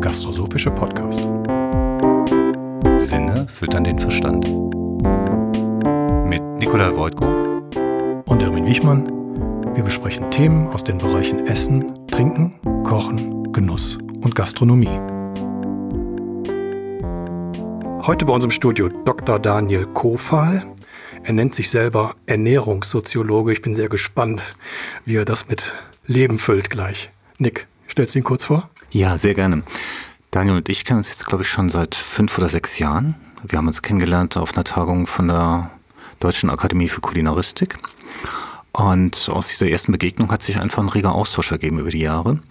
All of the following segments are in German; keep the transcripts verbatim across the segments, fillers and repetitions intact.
gastrosophische Podcast. Sinne füttern den Verstand. Mit Nikolai Wojtko und Erwin Wichmann. Wir besprechen Themen aus den Bereichen Essen, Trinken, Kochen, Genuss und Gastronomie. Heute bei uns im Studio Doktor Daniel Kofal. Er nennt sich selber Ernährungssoziologe. Ich bin sehr gespannt, wie er das mit Leben füllt gleich. Nick, stellst du ihn kurz vor? Ja, sehr gerne. Daniel und ich kennen uns jetzt, glaube ich, schon seit fünf oder sechs Jahren. Wir haben uns kennengelernt auf einer Tagung von der Deutschen Akademie für Kulinaristik. Und aus dieser ersten Begegnung hat sich einfach ein reger Austausch ergeben über die Jahre.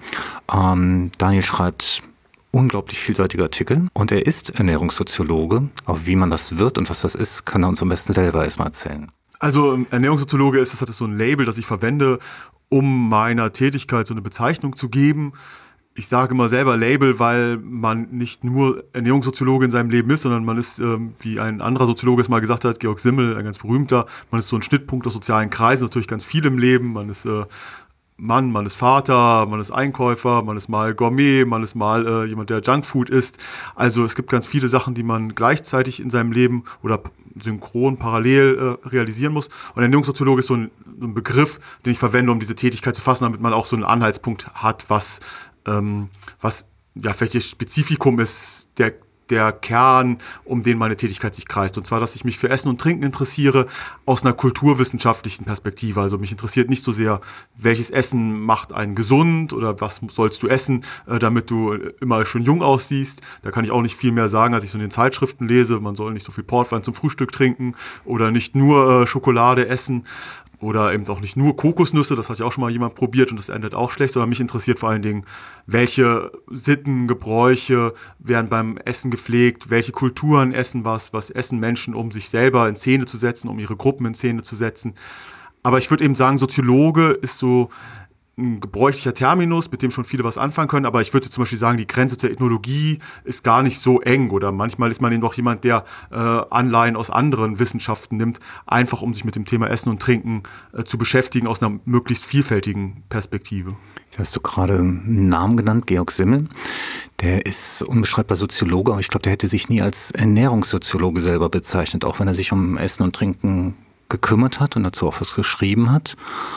Ähm, Daniel schreibt unglaublich vielseitige Artikel und er ist Ernährungssoziologe. Aber wie man das wird und was das ist, kann er uns am besten selber erstmal erzählen. Also Ernährungssoziologe ist, das hat so ein Label, das ich verwende, um meiner Tätigkeit so eine Bezeichnung zu geben. Ich sage immer selber Label, weil man nicht nur Ernährungssoziologe in seinem Leben ist, sondern man ist, ähm, wie ein anderer Soziologe es mal gesagt hat, Georg Simmel, ein ganz berühmter, man ist so ein Schnittpunkt aus sozialen Kreisen, natürlich ganz viel im Leben. Man ist äh, Mann, man ist Vater, man ist Einkäufer, man ist mal Gourmet, man ist mal äh, jemand, der Junkfood isst. Also es gibt ganz viele Sachen, die man gleichzeitig in seinem Leben oder synchron, parallel äh, realisieren muss. Und Ernährungssoziologe ist so ein, so ein Begriff, den ich verwende, um diese Tätigkeit zu fassen, damit man auch so einen Anhaltspunkt hat, was, ähm, was ja vielleicht das Spezifikum ist, der der Kern, um den meine Tätigkeit sich kreist. Und zwar, dass ich mich für Essen und Trinken interessiere aus einer kulturwissenschaftlichen Perspektive. Also mich interessiert nicht so sehr, welches Essen macht einen gesund oder was sollst du essen, äh, damit du immer schon jung aussiehst. Da kann ich auch nicht viel mehr sagen, als ich so in den Zeitschriften lese. Man soll nicht so viel Portwein zum Frühstück trinken oder nicht nur äh, Schokolade essen. Oder eben auch nicht nur Kokosnüsse, das hat ja auch schon mal jemand probiert und das endet auch schlecht, sondern mich interessiert vor allen Dingen, welche Sitten, Gebräuche werden beim Essen gepflegt, welche Kulturen essen was, was essen Menschen, um sich selber in Szene zu setzen, um ihre Gruppen in Szene zu setzen. Aber ich würde eben sagen, Soziologe ist so ein gebräuchlicher Terminus, mit dem schon viele was anfangen können, aber ich würde zum Beispiel sagen, die Grenze zur Ethnologie ist gar nicht so eng oder manchmal ist man eben doch jemand, der äh, Anleihen aus anderen Wissenschaften nimmt, einfach um sich mit dem Thema Essen und Trinken äh, zu beschäftigen aus einer möglichst vielfältigen Perspektive. Hast du gerade einen Namen genannt, Georg Simmel. Der ist unbeschreibbar Soziologe, aber ich glaube, der hätte sich nie als Ernährungssoziologe selber bezeichnet, auch wenn er sich um Essen und Trinken gekümmert hat und dazu auch was geschrieben hat.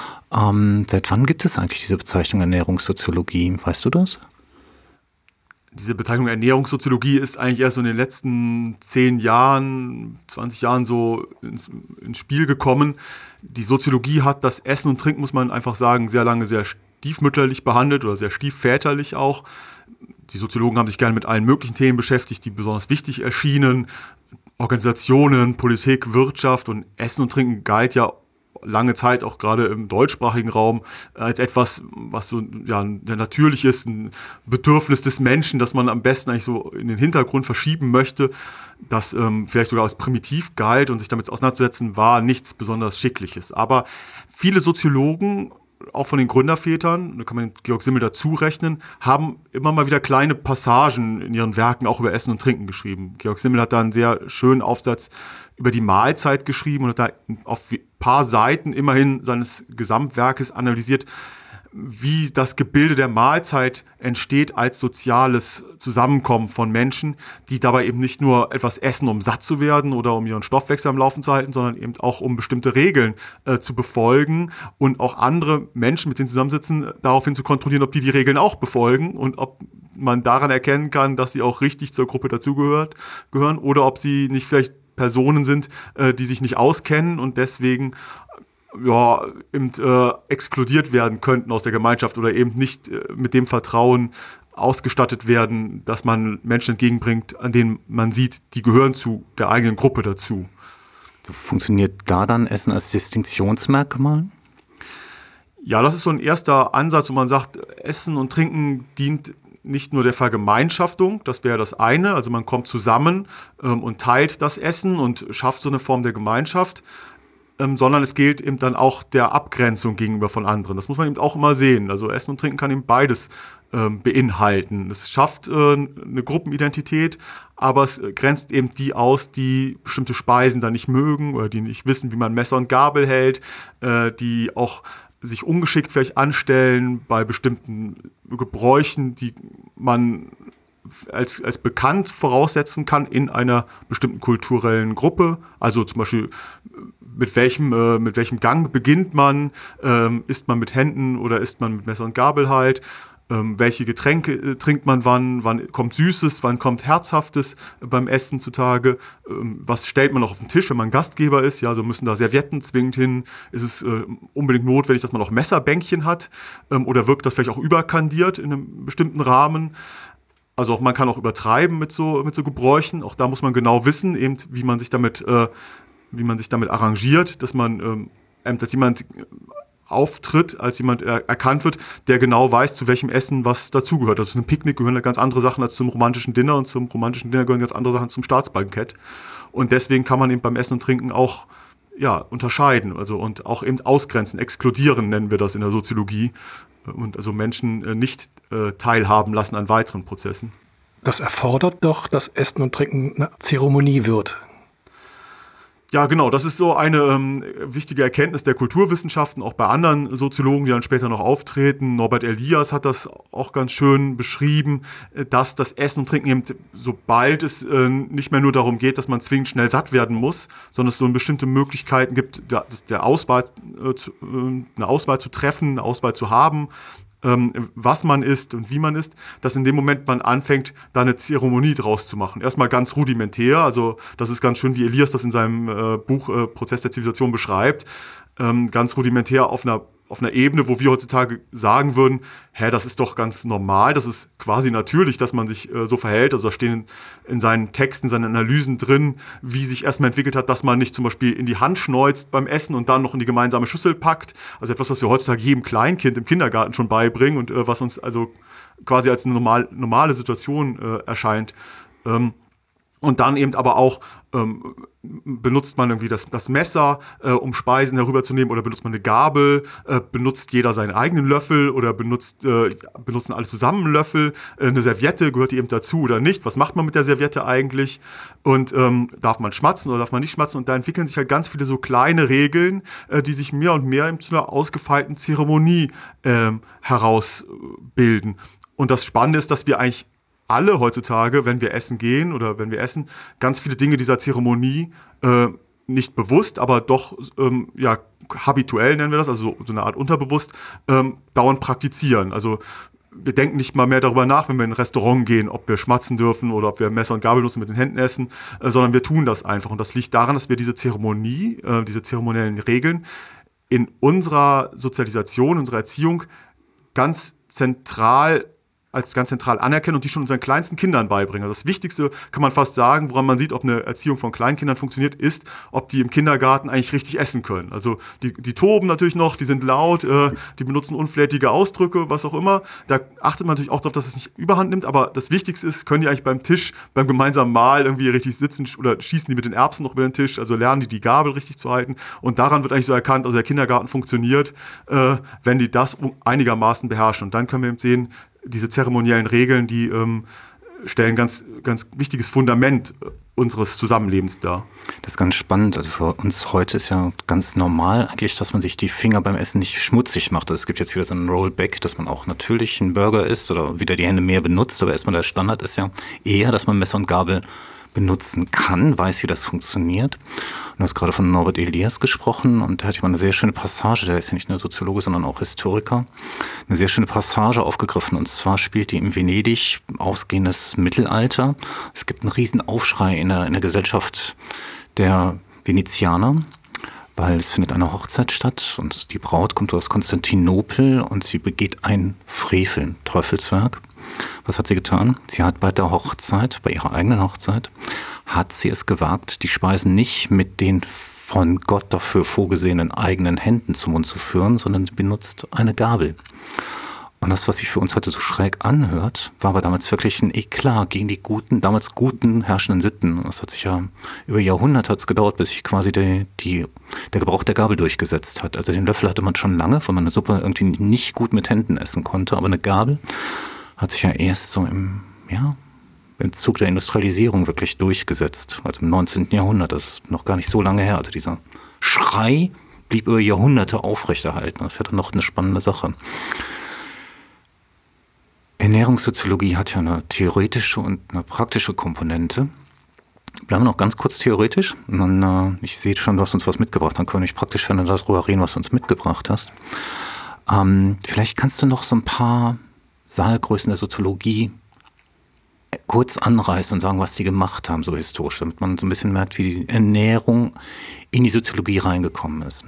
Ähm, seit wann gibt es eigentlich diese Bezeichnung Ernährungssoziologie? Weißt du das? Diese Bezeichnung Ernährungssoziologie ist eigentlich erst so in den letzten zehn Jahren, zwanzig Jahren so ins, ins Spiel gekommen. Die Soziologie hat das Essen und Trinken, muss man einfach sagen, sehr lange sehr stiefmütterlich behandelt oder sehr stiefväterlich auch. Die Soziologen haben sich gerne mit allen möglichen Themen beschäftigt, die besonders wichtig erschienen. Organisationen, Politik, Wirtschaft und Essen und Trinken galt ja lange Zeit auch gerade im deutschsprachigen Raum als etwas, was so ja sehr natürlich ist, ein Bedürfnis des Menschen, das man am besten eigentlich so in den Hintergrund verschieben möchte, das ähm, vielleicht sogar als primitiv galt und sich damit auseinanderzusetzen, war nichts besonders Schickliches. Aber viele Soziologen, auch von den Gründervätern, da kann man Georg Simmel dazu rechnen, haben immer mal wieder kleine Passagen in ihren Werken auch über Essen und Trinken geschrieben. Georg Simmel hat da einen sehr schönen Aufsatz über die Mahlzeit geschrieben und hat da auf ein paar Seiten immerhin seines Gesamtwerkes analysiert, wie das Gebilde der Mahlzeit entsteht als soziales Zusammenkommen von Menschen, die dabei eben nicht nur etwas essen, um satt zu werden oder um ihren Stoffwechsel am Laufen zu halten, sondern eben auch um bestimmte Regeln äh, zu befolgen und auch andere Menschen, mit denen sie zusammensitzen, daraufhin zu kontrollieren, ob die die Regeln auch befolgen und ob man daran erkennen kann, dass sie auch richtig zur Gruppe dazugehört gehören oder ob sie nicht vielleicht Personen sind, äh, die sich nicht auskennen und deswegen ja, eben, äh, exkludiert werden könnten aus der Gemeinschaft oder eben nicht äh, mit dem Vertrauen ausgestattet werden, dass man Menschen entgegenbringt, an denen man sieht, die gehören zu der eigenen Gruppe dazu. So funktioniert da dann Essen als Distinktionsmerkmal? Ja, das ist so ein erster Ansatz, wo man sagt, Essen und Trinken dient nicht nur der Vergemeinschaftung, das wäre das eine, also man kommt zusammen ähm, und teilt das Essen und schafft so eine Form der Gemeinschaft, ähm, sondern es gilt eben dann auch der Abgrenzung gegenüber von anderen. Das muss man eben auch immer sehen. Also Essen und Trinken kann eben beides ähm, beinhalten. Es schafft äh, eine Gruppenidentität, aber es grenzt eben die aus, die bestimmte Speisen dann nicht mögen oder die nicht wissen, wie man Messer und Gabel hält, äh, die auch sich ungeschickt vielleicht anstellen bei bestimmten Gebräuchen, die man als, als bekannt voraussetzen kann in einer bestimmten kulturellen Gruppe. Also zum Beispiel, mit welchem, äh, mit welchem Gang beginnt man? Ähm, isst man mit Händen oder isst man mit Messer und Gabel halt? Ähm, welche Getränke äh, trinkt man wann? Wann kommt Süßes? Wann kommt Herzhaftes äh, beim Essen zutage? Ähm, was stellt man noch auf den Tisch, wenn man Gastgeber ist? Ja, also müssen da Servietten zwingend hin? Ist es äh, unbedingt notwendig, dass man auch Messerbänkchen hat? Ähm, oder wirkt das vielleicht auch überkandiert in einem bestimmten Rahmen? Also auch man kann auch übertreiben mit so, mit so Gebräuchen. Auch da muss man genau wissen, eben, wie man sich damit, äh, wie man sich damit arrangiert, dass man, ähm, dass jemand auftritt, als jemand er- erkannt wird, der genau weiß, zu welchem Essen was dazugehört. Also zu einem Picknick gehören da ganz andere Sachen als zum romantischen Dinner und zum romantischen Dinner gehören ganz andere Sachen zum Staatsbankett. Und deswegen kann man eben beim Essen und Trinken auch ja, unterscheiden, also und auch eben ausgrenzen, exkludieren nennen wir das in der Soziologie. Und also Menschen äh, nicht äh, teilhaben lassen an weiteren Prozessen. Das erfordert doch, dass Essen und Trinken eine Zeremonie wird. Ja, genau, das ist so eine ähm, wichtige Erkenntnis der Kulturwissenschaften, auch bei anderen Soziologen, die dann später noch auftreten. Norbert Elias hat das auch ganz schön beschrieben, dass das Essen und Trinken eben, sobald es äh, nicht mehr nur darum geht, dass man zwingend schnell satt werden muss, sondern es so bestimmte Möglichkeiten gibt, der, der Auswahl, äh, zu, äh, eine Auswahl zu treffen, eine Auswahl zu haben, ähm, was man isst und wie man isst, dass in dem Moment man anfängt, da eine Zeremonie draus zu machen. Erstmal ganz rudimentär, also das ist ganz schön, wie Elias das in seinem äh, Buch äh, Prozess der Zivilisation beschreibt, ähm, ganz rudimentär auf einer auf einer Ebene, wo wir heutzutage sagen würden, hä, das ist doch ganz normal, das ist quasi natürlich, dass man sich äh, so verhält. Also da stehen in, in seinen Texten, seinen Analysen drin, wie sich erstmal entwickelt hat, dass man nicht zum Beispiel in die Hand schneuzt beim Essen und dann noch in die gemeinsame Schüssel packt. Also etwas, was wir heutzutage jedem Kleinkind im Kindergarten schon beibringen und äh, was uns also quasi als eine normal, normale Situation äh, erscheint. Ähm, Und dann eben aber auch ähm, benutzt man irgendwie das, das Messer, äh, um Speisen herüberzunehmen, oder benutzt man eine Gabel, äh, benutzt jeder seinen eigenen Löffel oder benutzt, äh, benutzen alle zusammen einen Löffel, äh, eine Serviette, gehört die eben dazu oder nicht? Was macht man mit der Serviette eigentlich? Und ähm, darf man schmatzen oder darf man nicht schmatzen? Und da entwickeln sich halt ganz viele so kleine Regeln, äh, die sich mehr und mehr eben zu einer ausgefeilten Zeremonie äh, herausbilden. Und das Spannende ist, dass wir eigentlich alle heutzutage, wenn wir essen gehen oder wenn wir essen, ganz viele Dinge dieser Zeremonie äh, nicht bewusst, aber doch ähm, ja, habituell nennen wir das, also so, so eine Art unterbewusst, ähm, dauernd praktizieren. Also wir denken nicht mal mehr darüber nach, wenn wir in ein Restaurant gehen, ob wir schmatzen dürfen oder ob wir Messer und Gabel nutzen, mit den Händen essen, äh, sondern wir tun das einfach. Und das liegt daran, dass wir diese Zeremonie, äh, diese zeremoniellen Regeln in unserer Sozialisation, unserer Erziehung ganz zentral als ganz zentral anerkennen und die schon unseren kleinsten Kindern beibringen. Also das Wichtigste, kann man fast sagen, woran man sieht, ob eine Erziehung von Kleinkindern funktioniert, ist, ob die im Kindergarten eigentlich richtig essen können. Also die, die toben natürlich noch, die sind laut, äh, die benutzen unflätige Ausdrücke, was auch immer. Da achtet man natürlich auch darauf, dass es nicht überhand nimmt, aber das Wichtigste ist, können die eigentlich beim Tisch, beim gemeinsamen Mahl irgendwie richtig sitzen oder schießen die mit den Erbsen noch über den Tisch, also lernen die die Gabel richtig zu halten. Und daran wird eigentlich so erkannt, also der Kindergarten funktioniert, äh, wenn die das einigermaßen beherrschen. Und dann können wir eben sehen, diese zeremoniellen Regeln, die ähm, stellen ganz, ganz wichtiges Fundament unseres Zusammenlebens dar. Das ist ganz spannend. Also für uns heute ist ja ganz normal eigentlich, dass man sich die Finger beim Essen nicht schmutzig macht. Also es gibt jetzt wieder so einen Rollback, dass man auch natürlich einen Burger isst oder wieder die Hände mehr benutzt. Aber erstmal der Standard ist ja eher, dass man Messer und Gabel benutzen kann, weiß, wie das funktioniert. Und du hast gerade von Norbert Elias gesprochen und der hat ja mal eine sehr schöne Passage, der ist ja nicht nur Soziologe, sondern auch Historiker, eine sehr schöne Passage aufgegriffen. Und zwar spielt die im Venedig ausgehendes Mittelalter. Es gibt einen riesen Aufschrei in der, in der Gesellschaft der Venezianer, weil es findet eine Hochzeit statt und die Braut kommt aus Konstantinopel und sie begeht ein Frevel, ein Teufelswerk. Was hat sie getan? Sie hat bei der Hochzeit, bei ihrer eigenen Hochzeit, hat sie es gewagt, die Speisen nicht mit den von Gott dafür vorgesehenen eigenen Händen zum Mund zu führen, sondern sie benutzt eine Gabel. Und das, was sich für uns heute so schräg anhört, war aber damals wirklich ein Eklat gegen die guten, damals guten herrschenden Sitten. Und das hat sich ja über Jahrhunderte hat's gedauert, bis sich quasi die, die, der Gebrauch der Gabel durchgesetzt hat. Also den Löffel hatte man schon lange, weil man eine Suppe irgendwie nicht gut mit Händen essen konnte, aber eine Gabel hat sich ja erst so im, ja, im Zug der Industrialisierung wirklich durchgesetzt. Also im neunzehnten Jahrhundert, das ist noch gar nicht so lange her. Also dieser Schrei blieb über Jahrhunderte aufrechterhalten. Das ist ja dann noch eine spannende Sache. Ernährungssoziologie hat ja eine theoretische und eine praktische Komponente. Bleiben wir noch ganz kurz theoretisch. Und dann, äh, ich sehe schon, du hast uns was mitgebracht. Dann können wir nicht praktisch, wenn du darüber reden, was du uns mitgebracht hast. Ähm, vielleicht kannst du noch so ein paar Saalgrößen der Soziologie kurz anreißen und sagen, was die gemacht haben, so historisch, damit man so ein bisschen merkt, wie die Ernährung in die Soziologie reingekommen ist.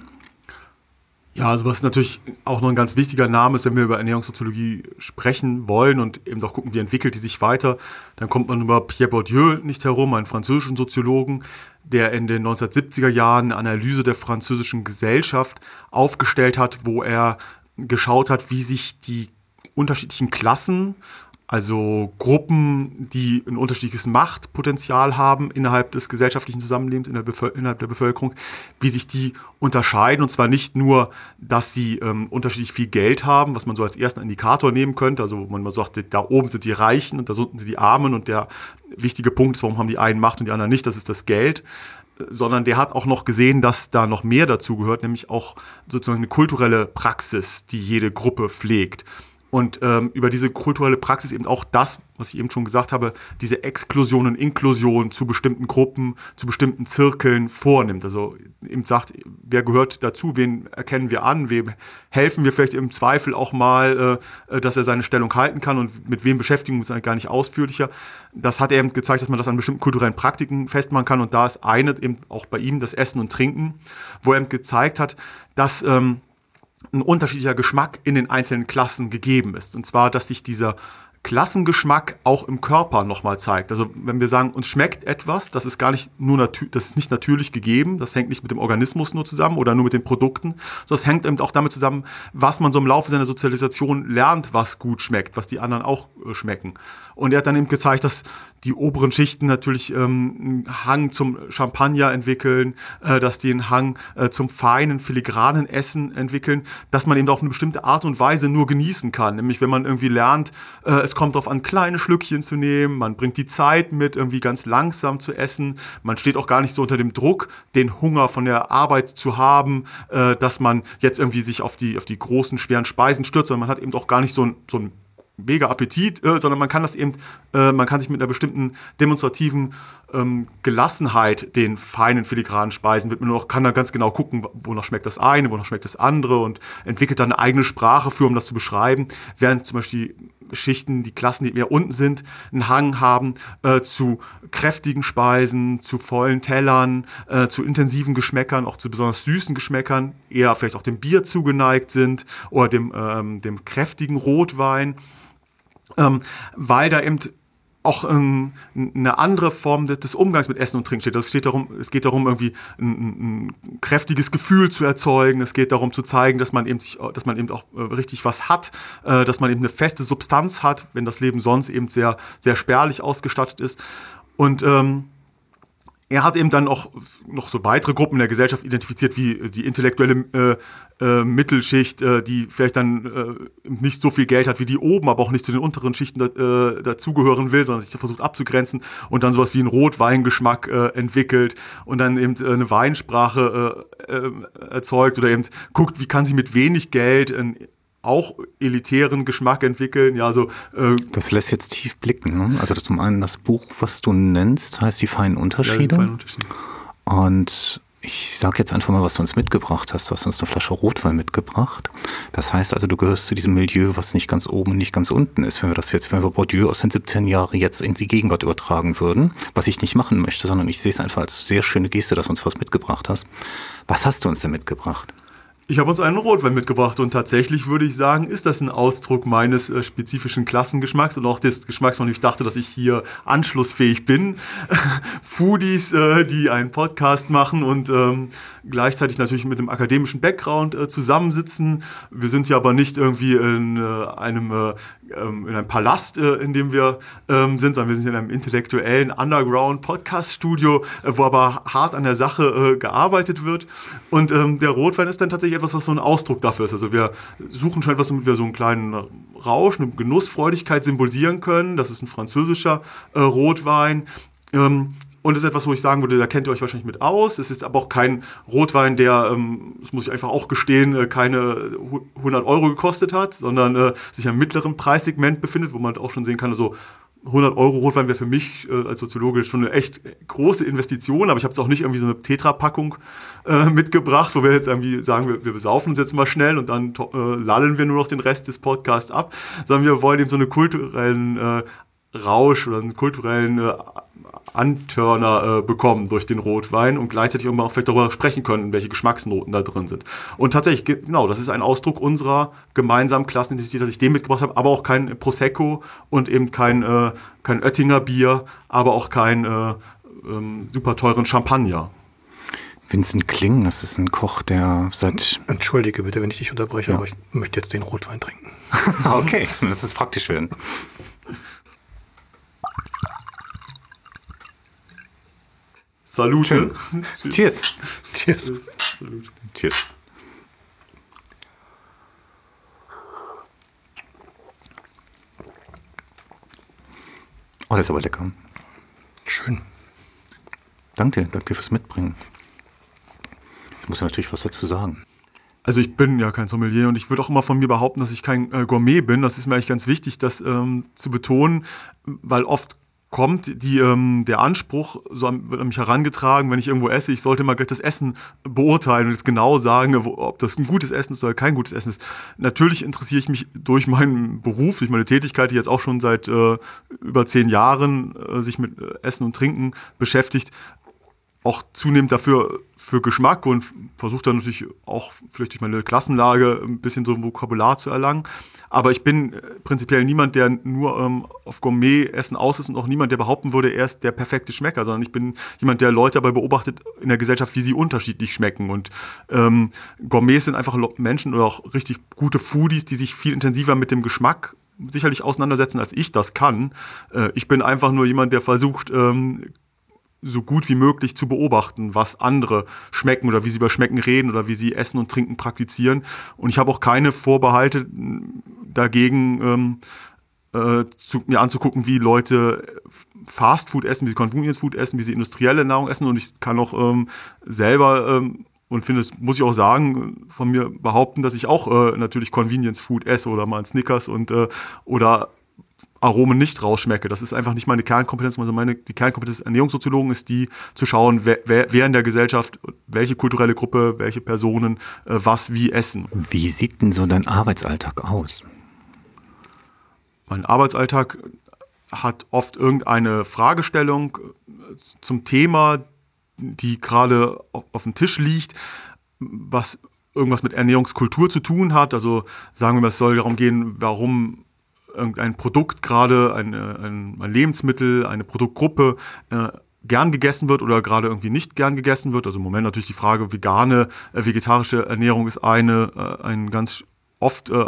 Ja, also was natürlich auch noch ein ganz wichtiger Name ist, wenn wir über Ernährungssoziologie sprechen wollen und eben auch gucken, wie entwickelt die sich weiter, dann kommt man über Pierre Bourdieu nicht herum, einen französischen Soziologen, der in den neunzehnhundertsiebziger Jahren eine Analyse der französischen Gesellschaft aufgestellt hat, wo er geschaut hat, wie sich die unterschiedlichen Klassen, also Gruppen, die ein unterschiedliches Machtpotenzial haben innerhalb des gesellschaftlichen Zusammenlebens, in der Bevölker- innerhalb der Bevölkerung, wie sich die unterscheiden. Und zwar nicht nur, dass sie ähm, unterschiedlich viel Geld haben, was man so als ersten Indikator nehmen könnte. Also wo man mal sagt, da oben sind die Reichen und da unten sind die Armen. Und der wichtige Punkt ist, warum haben die einen Macht und die anderen nicht, das ist das Geld. Sondern der hat auch noch gesehen, dass da noch mehr dazu gehört, nämlich auch sozusagen eine kulturelle Praxis, die jede Gruppe pflegt. Und ähm, über diese kulturelle Praxis eben auch das, was ich eben schon gesagt habe, diese Exklusion und Inklusion zu bestimmten Gruppen, zu bestimmten Zirkeln vornimmt. Also eben sagt, wer gehört dazu, wen erkennen wir an, wem helfen wir vielleicht im Zweifel auch mal, äh, dass er seine Stellung halten kann und mit wem beschäftigen wir uns eigentlich gar nicht ausführlicher. Das hat er eben gezeigt, dass man das an bestimmten kulturellen Praktiken festmachen kann. Und da ist eine eben auch bei ihm das Essen und Trinken, wo er eben gezeigt hat, dass ähm, ein unterschiedlicher Geschmack in den einzelnen Klassen gegeben ist. Und zwar, dass sich dieser Klassengeschmack auch im Körper nochmal zeigt. Also wenn wir sagen, uns schmeckt etwas, das ist gar nicht nur natür- das ist nicht natürlich gegeben, das hängt nicht mit dem Organismus nur zusammen oder nur mit den Produkten, sondern es hängt eben auch damit zusammen, was man so im Laufe seiner Sozialisation lernt, was gut schmeckt, was die anderen auch äh, schmecken. Und er hat dann eben gezeigt, dass die oberen Schichten natürlich ähm, einen Hang zum Champagner entwickeln, äh, dass die einen Hang äh, zum feinen, filigranen Essen entwickeln, dass man eben auf eine bestimmte Art und Weise nur genießen kann. Nämlich wenn man irgendwie lernt, äh, es kommt darauf an, kleine Schlückchen zu nehmen, man bringt die Zeit mit, irgendwie ganz langsam zu essen, man steht auch gar nicht so unter dem Druck, den Hunger von der Arbeit zu haben, äh, dass man jetzt irgendwie sich auf die, auf die großen, schweren Speisen stürzt, sondern man hat eben auch gar nicht so ein, so ein mega Appetit, äh, sondern man kann das eben, äh, man kann sich mit einer bestimmten demonstrativen ähm, Gelassenheit den feinen filigranen Speisen widmen und kann da ganz genau gucken, wonach schmeckt das eine, wonach schmeckt das andere und entwickelt dann eine eigene Sprache für, um das zu beschreiben, während zum Beispiel die Schichten, die Klassen, die eher unten sind, einen Hang haben äh, zu kräftigen Speisen, zu vollen Tellern, äh, zu intensiven Geschmäckern, auch zu besonders süßen Geschmäckern, eher vielleicht auch dem Bier zugeneigt sind oder dem, ähm, dem kräftigen Rotwein. Ähm, weil da eben auch ähm, eine andere Form des, des Umgangs mit Essen und Trinken steht. Das steht darum, es geht darum, irgendwie ein, ein kräftiges Gefühl zu erzeugen. Es geht darum zu zeigen, dass man eben, sich, dass man eben auch äh, richtig was hat, äh, dass man eben eine feste Substanz hat, wenn das Leben sonst eben sehr, sehr spärlich ausgestattet ist. Und ähm, er hat eben dann auch noch so weitere Gruppen in der Gesellschaft identifiziert, wie die intellektuelle äh, äh, Mittelschicht, äh, die vielleicht dann äh, nicht so viel Geld hat wie die oben, aber auch nicht zu den unteren Schichten äh, dazugehören will, sondern sich versucht abzugrenzen und dann sowas wie einen Rotweingeschmack äh, entwickelt und dann eben äh, eine Weinsprache äh, äh, erzeugt oder eben guckt, wie kann sie mit wenig Geld äh, auch elitären Geschmack entwickeln. Ja, so, äh, das lässt jetzt tief blicken. Ne? Also das zum einen das Buch, was du nennst, heißt Die feinen Unterschiede. Ja, die feinen Unterschiede. Und ich sage jetzt einfach mal, was du uns mitgebracht hast. Du hast uns eine Flasche Rotwein mitgebracht. Das heißt also, du gehörst zu diesem Milieu, was nicht ganz oben und nicht ganz unten ist. Wenn wir das jetzt, wenn wir Bourdieu aus den siebzehn Jahren jetzt in die Gegenwart übertragen würden, was ich nicht machen möchte, sondern ich sehe es einfach als sehr schöne Geste, dass du uns was mitgebracht hast. Was hast du uns denn mitgebracht? Ich habe uns einen Rotwein mitgebracht und tatsächlich würde ich sagen, ist das ein Ausdruck meines äh, spezifischen Klassengeschmacks und auch des Geschmacks, von dem ich dachte, dass ich hier anschlussfähig bin. Foodies, äh, die einen Podcast machen und ähm, gleichzeitig natürlich mit einem akademischen Background äh, zusammensitzen. Wir sind ja aber nicht irgendwie in äh, einem äh, in einem Palast, äh, in dem wir ähm, sind, sondern wir sind in einem intellektuellen Underground-Podcast-Studio, äh, wo aber hart an der Sache äh, gearbeitet wird. Und ähm, der Rotwein ist dann tatsächlich etwas, was so ein Ausdruck dafür ist. Also wir suchen schon etwas, womit wir so einen kleinen Rausch, eine Genussfreudigkeit symbolisieren können. Das ist ein französischer äh, Rotwein. Ähm, Und das ist etwas, wo ich sagen würde, da kennt ihr euch wahrscheinlich mit aus. Es ist aber auch kein Rotwein, der, ähm, das muss ich einfach auch gestehen, äh, keine hundert Euro gekostet hat, sondern äh, sich im mittleren Preissegment befindet, wo man auch schon sehen kann, also hundert Euro Rotwein wäre für mich äh, als Soziologe schon eine echt große Investition, aber ich habe jetzt auch nicht irgendwie so eine Tetra-Packung äh, mitgebracht, wo wir jetzt irgendwie sagen, wir, wir besaufen uns jetzt mal schnell und dann äh, lallen wir nur noch den Rest des Podcasts ab, sondern wir wollen eben so einen kulturellen äh, Rausch oder einen kulturellen äh, Antörner äh, bekommen durch den Rotwein und gleichzeitig auch vielleicht darüber sprechen können, welche Geschmacksnoten da drin sind. Und tatsächlich, genau, das ist ein Ausdruck unserer gemeinsamen Klassenidentität, dass ich den mitgebracht habe, aber auch kein Prosecco und eben kein, äh, kein Oettinger Bier, aber auch kein äh, ähm, super teuren Champagner. Vincent Kling, das ist ein Koch, der seit... Entschuldige bitte, wenn ich dich unterbreche, Ja. aber ich möchte jetzt den Rotwein trinken. Okay, das ist praktisch werden. Salute. Schön. Cheers. Cheers. Salute. Cheers. Oh, das ist aber lecker. Schön. Danke dir, danke dir fürs Mitbringen. Jetzt muss ich natürlich was dazu sagen. Also ich bin ja kein Sommelier und ich würde auch immer von mir behaupten, dass ich kein äh, Gourmet bin. Das ist mir eigentlich ganz wichtig, das ähm, zu betonen, weil oft kommt die, ähm, der Anspruch, so an, wird an mich herangetragen, wenn ich irgendwo esse, ich sollte mal gleich das Essen beurteilen und jetzt genau sagen, wo, ob das ein gutes Essen ist oder kein gutes Essen ist. Natürlich interessiere ich mich durch meinen Beruf, durch meine Tätigkeit, die jetzt auch schon seit äh, über zehn Jahren äh, sich mit äh, Essen und Trinken beschäftigt, auch zunehmend dafür für Geschmack und versuche dann natürlich auch vielleicht durch meine Klassenlage ein bisschen so ein Vokabular zu erlangen. Aber ich bin prinzipiell niemand, der nur ähm, auf Gourmet-Essen aus ist und auch niemand, der behaupten würde, er ist der perfekte Schmecker, sondern ich bin jemand, der Leute dabei beobachtet in der Gesellschaft, wie sie unterschiedlich schmecken. Und ähm, Gourmets sind einfach Menschen oder auch richtig gute Foodies, die sich viel intensiver mit dem Geschmack sicherlich auseinandersetzen, als ich das kann. Äh, ich bin einfach nur jemand, der versucht, ähm, so gut wie möglich zu beobachten, was andere schmecken oder wie sie über Schmecken reden oder wie sie Essen und Trinken praktizieren. Und ich habe auch keine Vorbehalte dagegen, ähm, äh, zu, mir anzugucken, wie Leute Fastfood essen, wie sie Convenience Food essen, wie sie industrielle Nahrung essen. Und ich kann auch ähm, selber, ähm, und finde, das muss ich auch sagen, von mir behaupten, dass ich auch äh, natürlich Convenience Food esse oder mal ein Snickers und äh, oder Aromen nicht rausschmecke. Das ist einfach nicht meine Kernkompetenz. Also meine, die Kernkompetenz des Ernährungssoziologen ist die, zu schauen, wer, wer in der Gesellschaft, welche kulturelle Gruppe, welche Personen äh, was wie essen. Wie sieht denn so dein Arbeitsalltag aus? Mein Arbeitsalltag hat oft irgendeine Fragestellung zum Thema, die gerade auf dem Tisch liegt, was irgendwas mit Ernährungskultur zu tun hat. Also sagen wir mal, es soll darum gehen, warum irgendein Produkt gerade, ein, ein, ein Lebensmittel, eine Produktgruppe äh, gern gegessen wird oder gerade irgendwie nicht gern gegessen wird. Also im Moment natürlich die Frage, vegane, äh, vegetarische Ernährung ist eine, äh, ein ganz oft äh,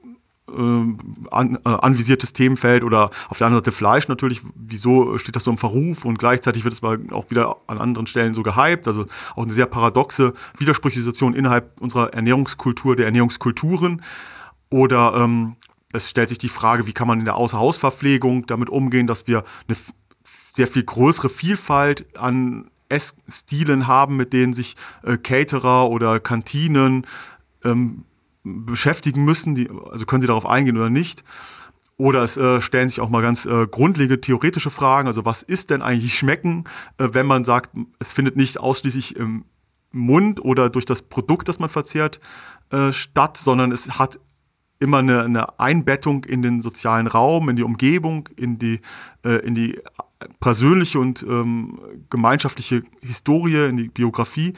äh, an, äh, anvisiertes Themenfeld oder auf der anderen Seite Fleisch natürlich. Wieso steht das so im Verruf und gleichzeitig wird es aber auch wieder an anderen Stellen so gehypt. Also auch eine sehr paradoxe, widersprüchliche Situation innerhalb unserer Ernährungskultur, der Ernährungskulturen. Oder ähm, es stellt sich die Frage, wie kann man in der Außerhausverpflegung damit umgehen, dass wir eine f- sehr viel größere Vielfalt an Essstilen haben, mit denen sich äh, Caterer oder Kantinen ähm, beschäftigen müssen. Die, also können sie darauf eingehen oder nicht. Oder es äh, stellen sich auch mal ganz äh, grundlegende theoretische Fragen. Also was ist denn eigentlich Schmecken, äh, wenn man sagt, es findet nicht ausschließlich im Mund oder durch das Produkt, das man verzehrt, äh, statt, sondern es hat immer eine, eine Einbettung in den sozialen Raum, in die Umgebung, in die, äh, in die persönliche und ähm, gemeinschaftliche Historie, in die Biografie.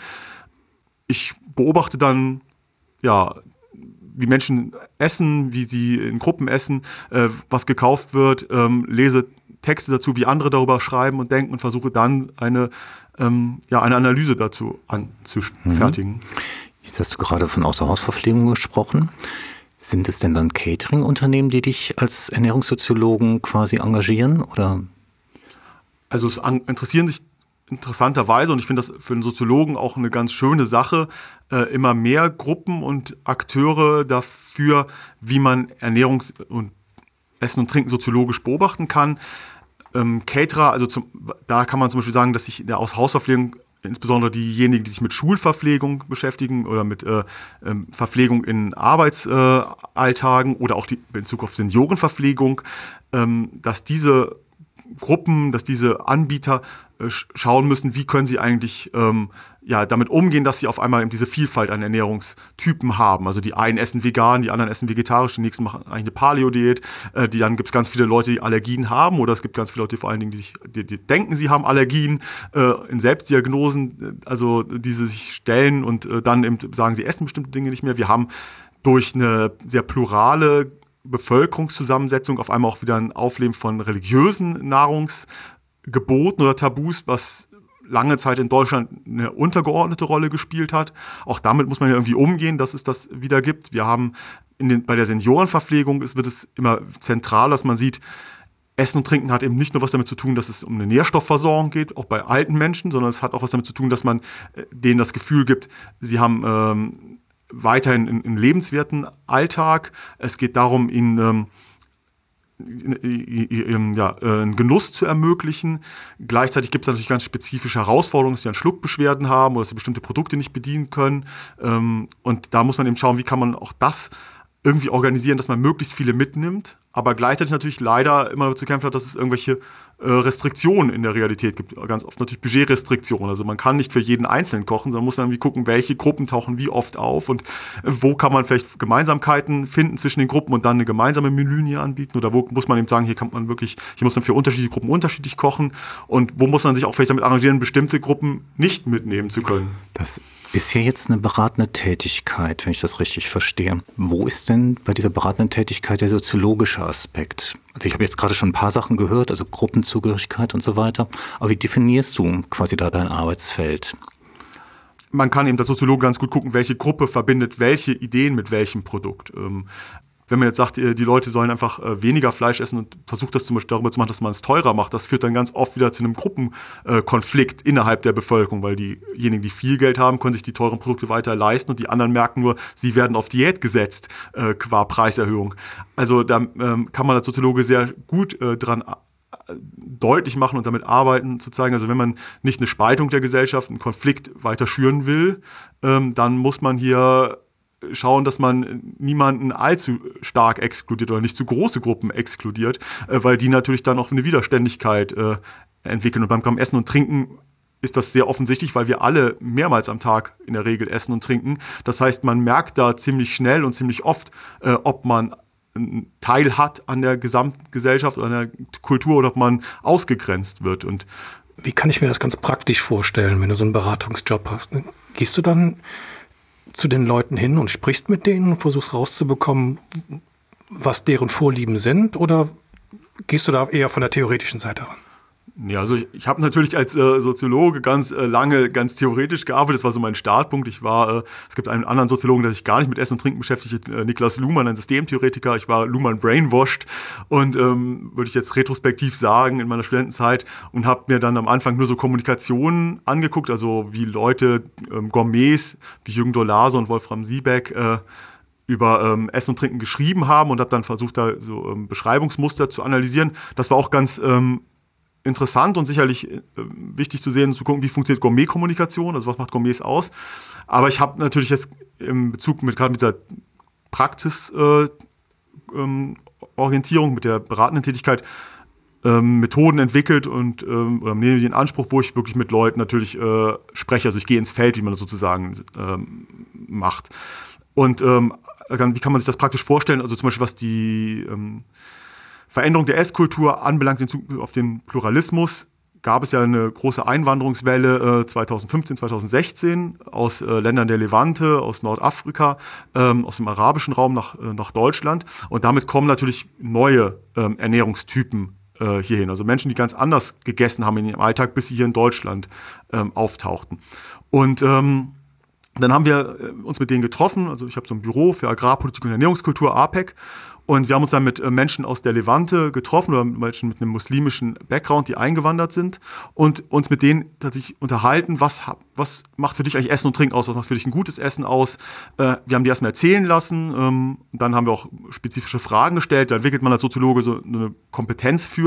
Ich beobachte dann, ja, wie Menschen essen, wie sie in Gruppen essen, äh, was gekauft wird, ähm, lese Texte dazu, wie andere darüber schreiben und denken und versuche dann eine, ähm, ja, eine Analyse dazu anzufertigen. Mhm. Jetzt hast du gerade von Außerhausverpflegung gesprochen. Sind es denn dann Catering-Unternehmen, die dich als Ernährungssoziologen quasi engagieren? Oder? Also es an, interessieren sich interessanterweise, und ich finde das für einen Soziologen auch eine ganz schöne Sache, äh, immer mehr Gruppen und Akteure dafür, wie man Ernährungs- und Essen und Trinken soziologisch beobachten kann. ähm, Caterer, also zum, da kann man zum Beispiel sagen, dass sich in der Hausverpflegung insbesondere diejenigen, die sich mit Schulverpflegung beschäftigen oder mit äh, ähm, Verpflegung in Arbeitsalltagen äh, oder auch die, in Zukunft Seniorenverpflegung, ähm, dass diese Gruppen, dass diese Anbieter äh, schauen müssen, wie können sie eigentlich ähm, ja, damit umgehen, dass sie auf einmal eben diese Vielfalt an Ernährungstypen haben. Also die einen essen vegan, die anderen essen vegetarisch, die nächsten machen eigentlich eine Paleo-Diät. Äh, die dann gibt es ganz viele Leute, die Allergien haben, oder es gibt ganz viele Leute, die vor allen Dingen, die, sich, die, die denken, sie haben Allergien, äh, in Selbstdiagnosen, also die sie sich stellen und äh, dann eben sagen, sie essen bestimmte Dinge nicht mehr. Wir haben durch eine sehr plurale Bevölkerungszusammensetzung auf einmal auch wieder ein Aufleben von religiösen Nahrungsgeboten oder Tabus, was lange Zeit in Deutschland eine untergeordnete Rolle gespielt hat. Auch damit muss man ja irgendwie umgehen, dass es das wieder gibt. Wir haben in den, bei der Seniorenverpflegung ist, wird es immer zentral, dass man sieht, Essen und Trinken hat eben nicht nur was damit zu tun, dass es um eine Nährstoffversorgung geht, auch bei alten Menschen, sondern es hat auch was damit zu tun, dass man denen das Gefühl gibt, sie haben ähm, weiterhin einen lebenswerten Alltag. Es geht darum, ihnen ähm, ja, einen Genuss zu ermöglichen. Gleichzeitig gibt es natürlich ganz spezifische Herausforderungen, dass sie dann Schluckbeschwerden haben oder dass sie bestimmte Produkte nicht bedienen können. Und da muss man eben schauen, wie kann man auch das irgendwie organisieren, dass man möglichst viele mitnimmt, aber gleichzeitig natürlich leider immer zu kämpfen hat, dass es irgendwelche äh, Restriktionen in der Realität gibt. Ganz oft natürlich Budgetrestriktionen. Also man kann nicht für jeden Einzelnen kochen, sondern muss dann irgendwie gucken, welche Gruppen tauchen wie oft auf und äh, wo kann man vielleicht Gemeinsamkeiten finden zwischen den Gruppen und dann eine gemeinsame Menülinie anbieten, oder wo muss man eben sagen, hier kann man wirklich, hier muss man für unterschiedliche Gruppen unterschiedlich kochen, und wo muss man sich auch vielleicht damit arrangieren, bestimmte Gruppen nicht mitnehmen zu können. Das ist ja jetzt eine beratende Tätigkeit, wenn ich das richtig verstehe. Wo ist denn bei dieser beratenden Tätigkeit der soziologische Aspekt? Also ich habe jetzt gerade schon ein paar Sachen gehört, also Gruppenzugehörigkeit und so weiter. Aber wie definierst du quasi da dein Arbeitsfeld? Man kann eben als Soziologe ganz gut gucken, welche Gruppe verbindet welche Ideen mit welchem Produkt. Ähm, Wenn man jetzt sagt, die Leute sollen einfach weniger Fleisch essen und versucht das zum Beispiel darüber zu machen, dass man es teurer macht, das führt dann ganz oft wieder zu einem Gruppenkonflikt innerhalb der Bevölkerung, weil diejenigen, die viel Geld haben, können sich die teuren Produkte weiter leisten und die anderen merken nur, sie werden auf Diät gesetzt äh, qua Preiserhöhung. Also da ähm, kann man als Soziologe sehr gut äh, dran deutlich machen und damit arbeiten, zu zeigen, also wenn man nicht eine Spaltung der Gesellschaft, einen Konflikt weiter schüren will, ähm, dann muss man hier schauen, dass man niemanden allzu stark exkludiert oder nicht zu große Gruppen exkludiert, äh, weil die natürlich dann auch eine Widerständigkeit äh, entwickeln. Und beim, beim Essen und Trinken ist das sehr offensichtlich, weil wir alle mehrmals am Tag in der Regel essen und trinken. Das heißt, man merkt da ziemlich schnell und ziemlich oft, äh, ob man einen Teil hat an der Gesamtgesellschaft oder an der Kultur oder ob man ausgegrenzt wird. Und wie kann ich mir das ganz praktisch vorstellen, wenn du so einen Beratungsjob hast? Gehst du dann zu den Leuten hin und sprichst mit denen und versuchst rauszubekommen, was deren Vorlieben sind, oder gehst du da eher von der theoretischen Seite ran? Ja, also ich, ich habe natürlich als äh, Soziologe ganz äh, lange ganz theoretisch gearbeitet. Das war so mein Startpunkt. Ich war, äh, es gibt einen anderen Soziologen, der sich gar nicht mit Essen und Trinken beschäftigt, äh, Niklas Luhmann, ein Systemtheoretiker. Ich war Luhmann brainwashed und ähm, würde ich jetzt retrospektiv sagen in meiner Studentenzeit, und habe mir dann am Anfang nur so Kommunikationen angeguckt, also wie Leute, ähm, Gourmets wie Jürgen Dolase und Wolfram Siebeck äh, über ähm, Essen und Trinken geschrieben haben, und habe dann versucht, da so ähm, Beschreibungsmuster zu analysieren. Das war auch ganz ähm, interessant und sicherlich äh, wichtig zu sehen, zu gucken, wie funktioniert Gourmet-Kommunikation, also was macht Gourmets aus. Aber ich habe natürlich jetzt im Bezug mit gerade mit dieser Praxisorientierung, äh, ähm, mit der beratenden Tätigkeit ähm, Methoden entwickelt und ähm, oder nehme den Anspruch, wo ich wirklich mit Leuten natürlich äh, spreche. Also ich gehe ins Feld, wie man das sozusagen ähm, macht. Und ähm, wie kann man sich das praktisch vorstellen? Also zum Beispiel, was die ähm, Veränderung der Esskultur anbelangt auf den Pluralismus, gab es ja eine große Einwanderungswelle äh, zweitausendfünfzehn, zweitausendsechzehn aus äh, Ländern der Levante, aus Nordafrika, ähm, aus dem arabischen Raum nach, äh, nach Deutschland. Und damit kommen natürlich neue ähm, Ernährungstypen äh, hierhin. Also Menschen, die ganz anders gegessen haben in ihrem Alltag, bis sie hier in Deutschland ähm, auftauchten. Und ähm, dann haben wir uns mit denen getroffen. Also ich habe so ein Büro für Agrarpolitik und Ernährungskultur, A P E C. Und wir haben uns dann mit Menschen aus der Levante getroffen oder Menschen mit einem muslimischen Background, die eingewandert sind, und uns mit denen tatsächlich unterhalten, was, was macht für dich eigentlich Essen und Trinken aus, was macht für dich ein gutes Essen aus. Wir haben die erstmal erzählen lassen, dann haben wir auch spezifische Fragen gestellt, da entwickelt man als Soziologe so eine Kompetenz für,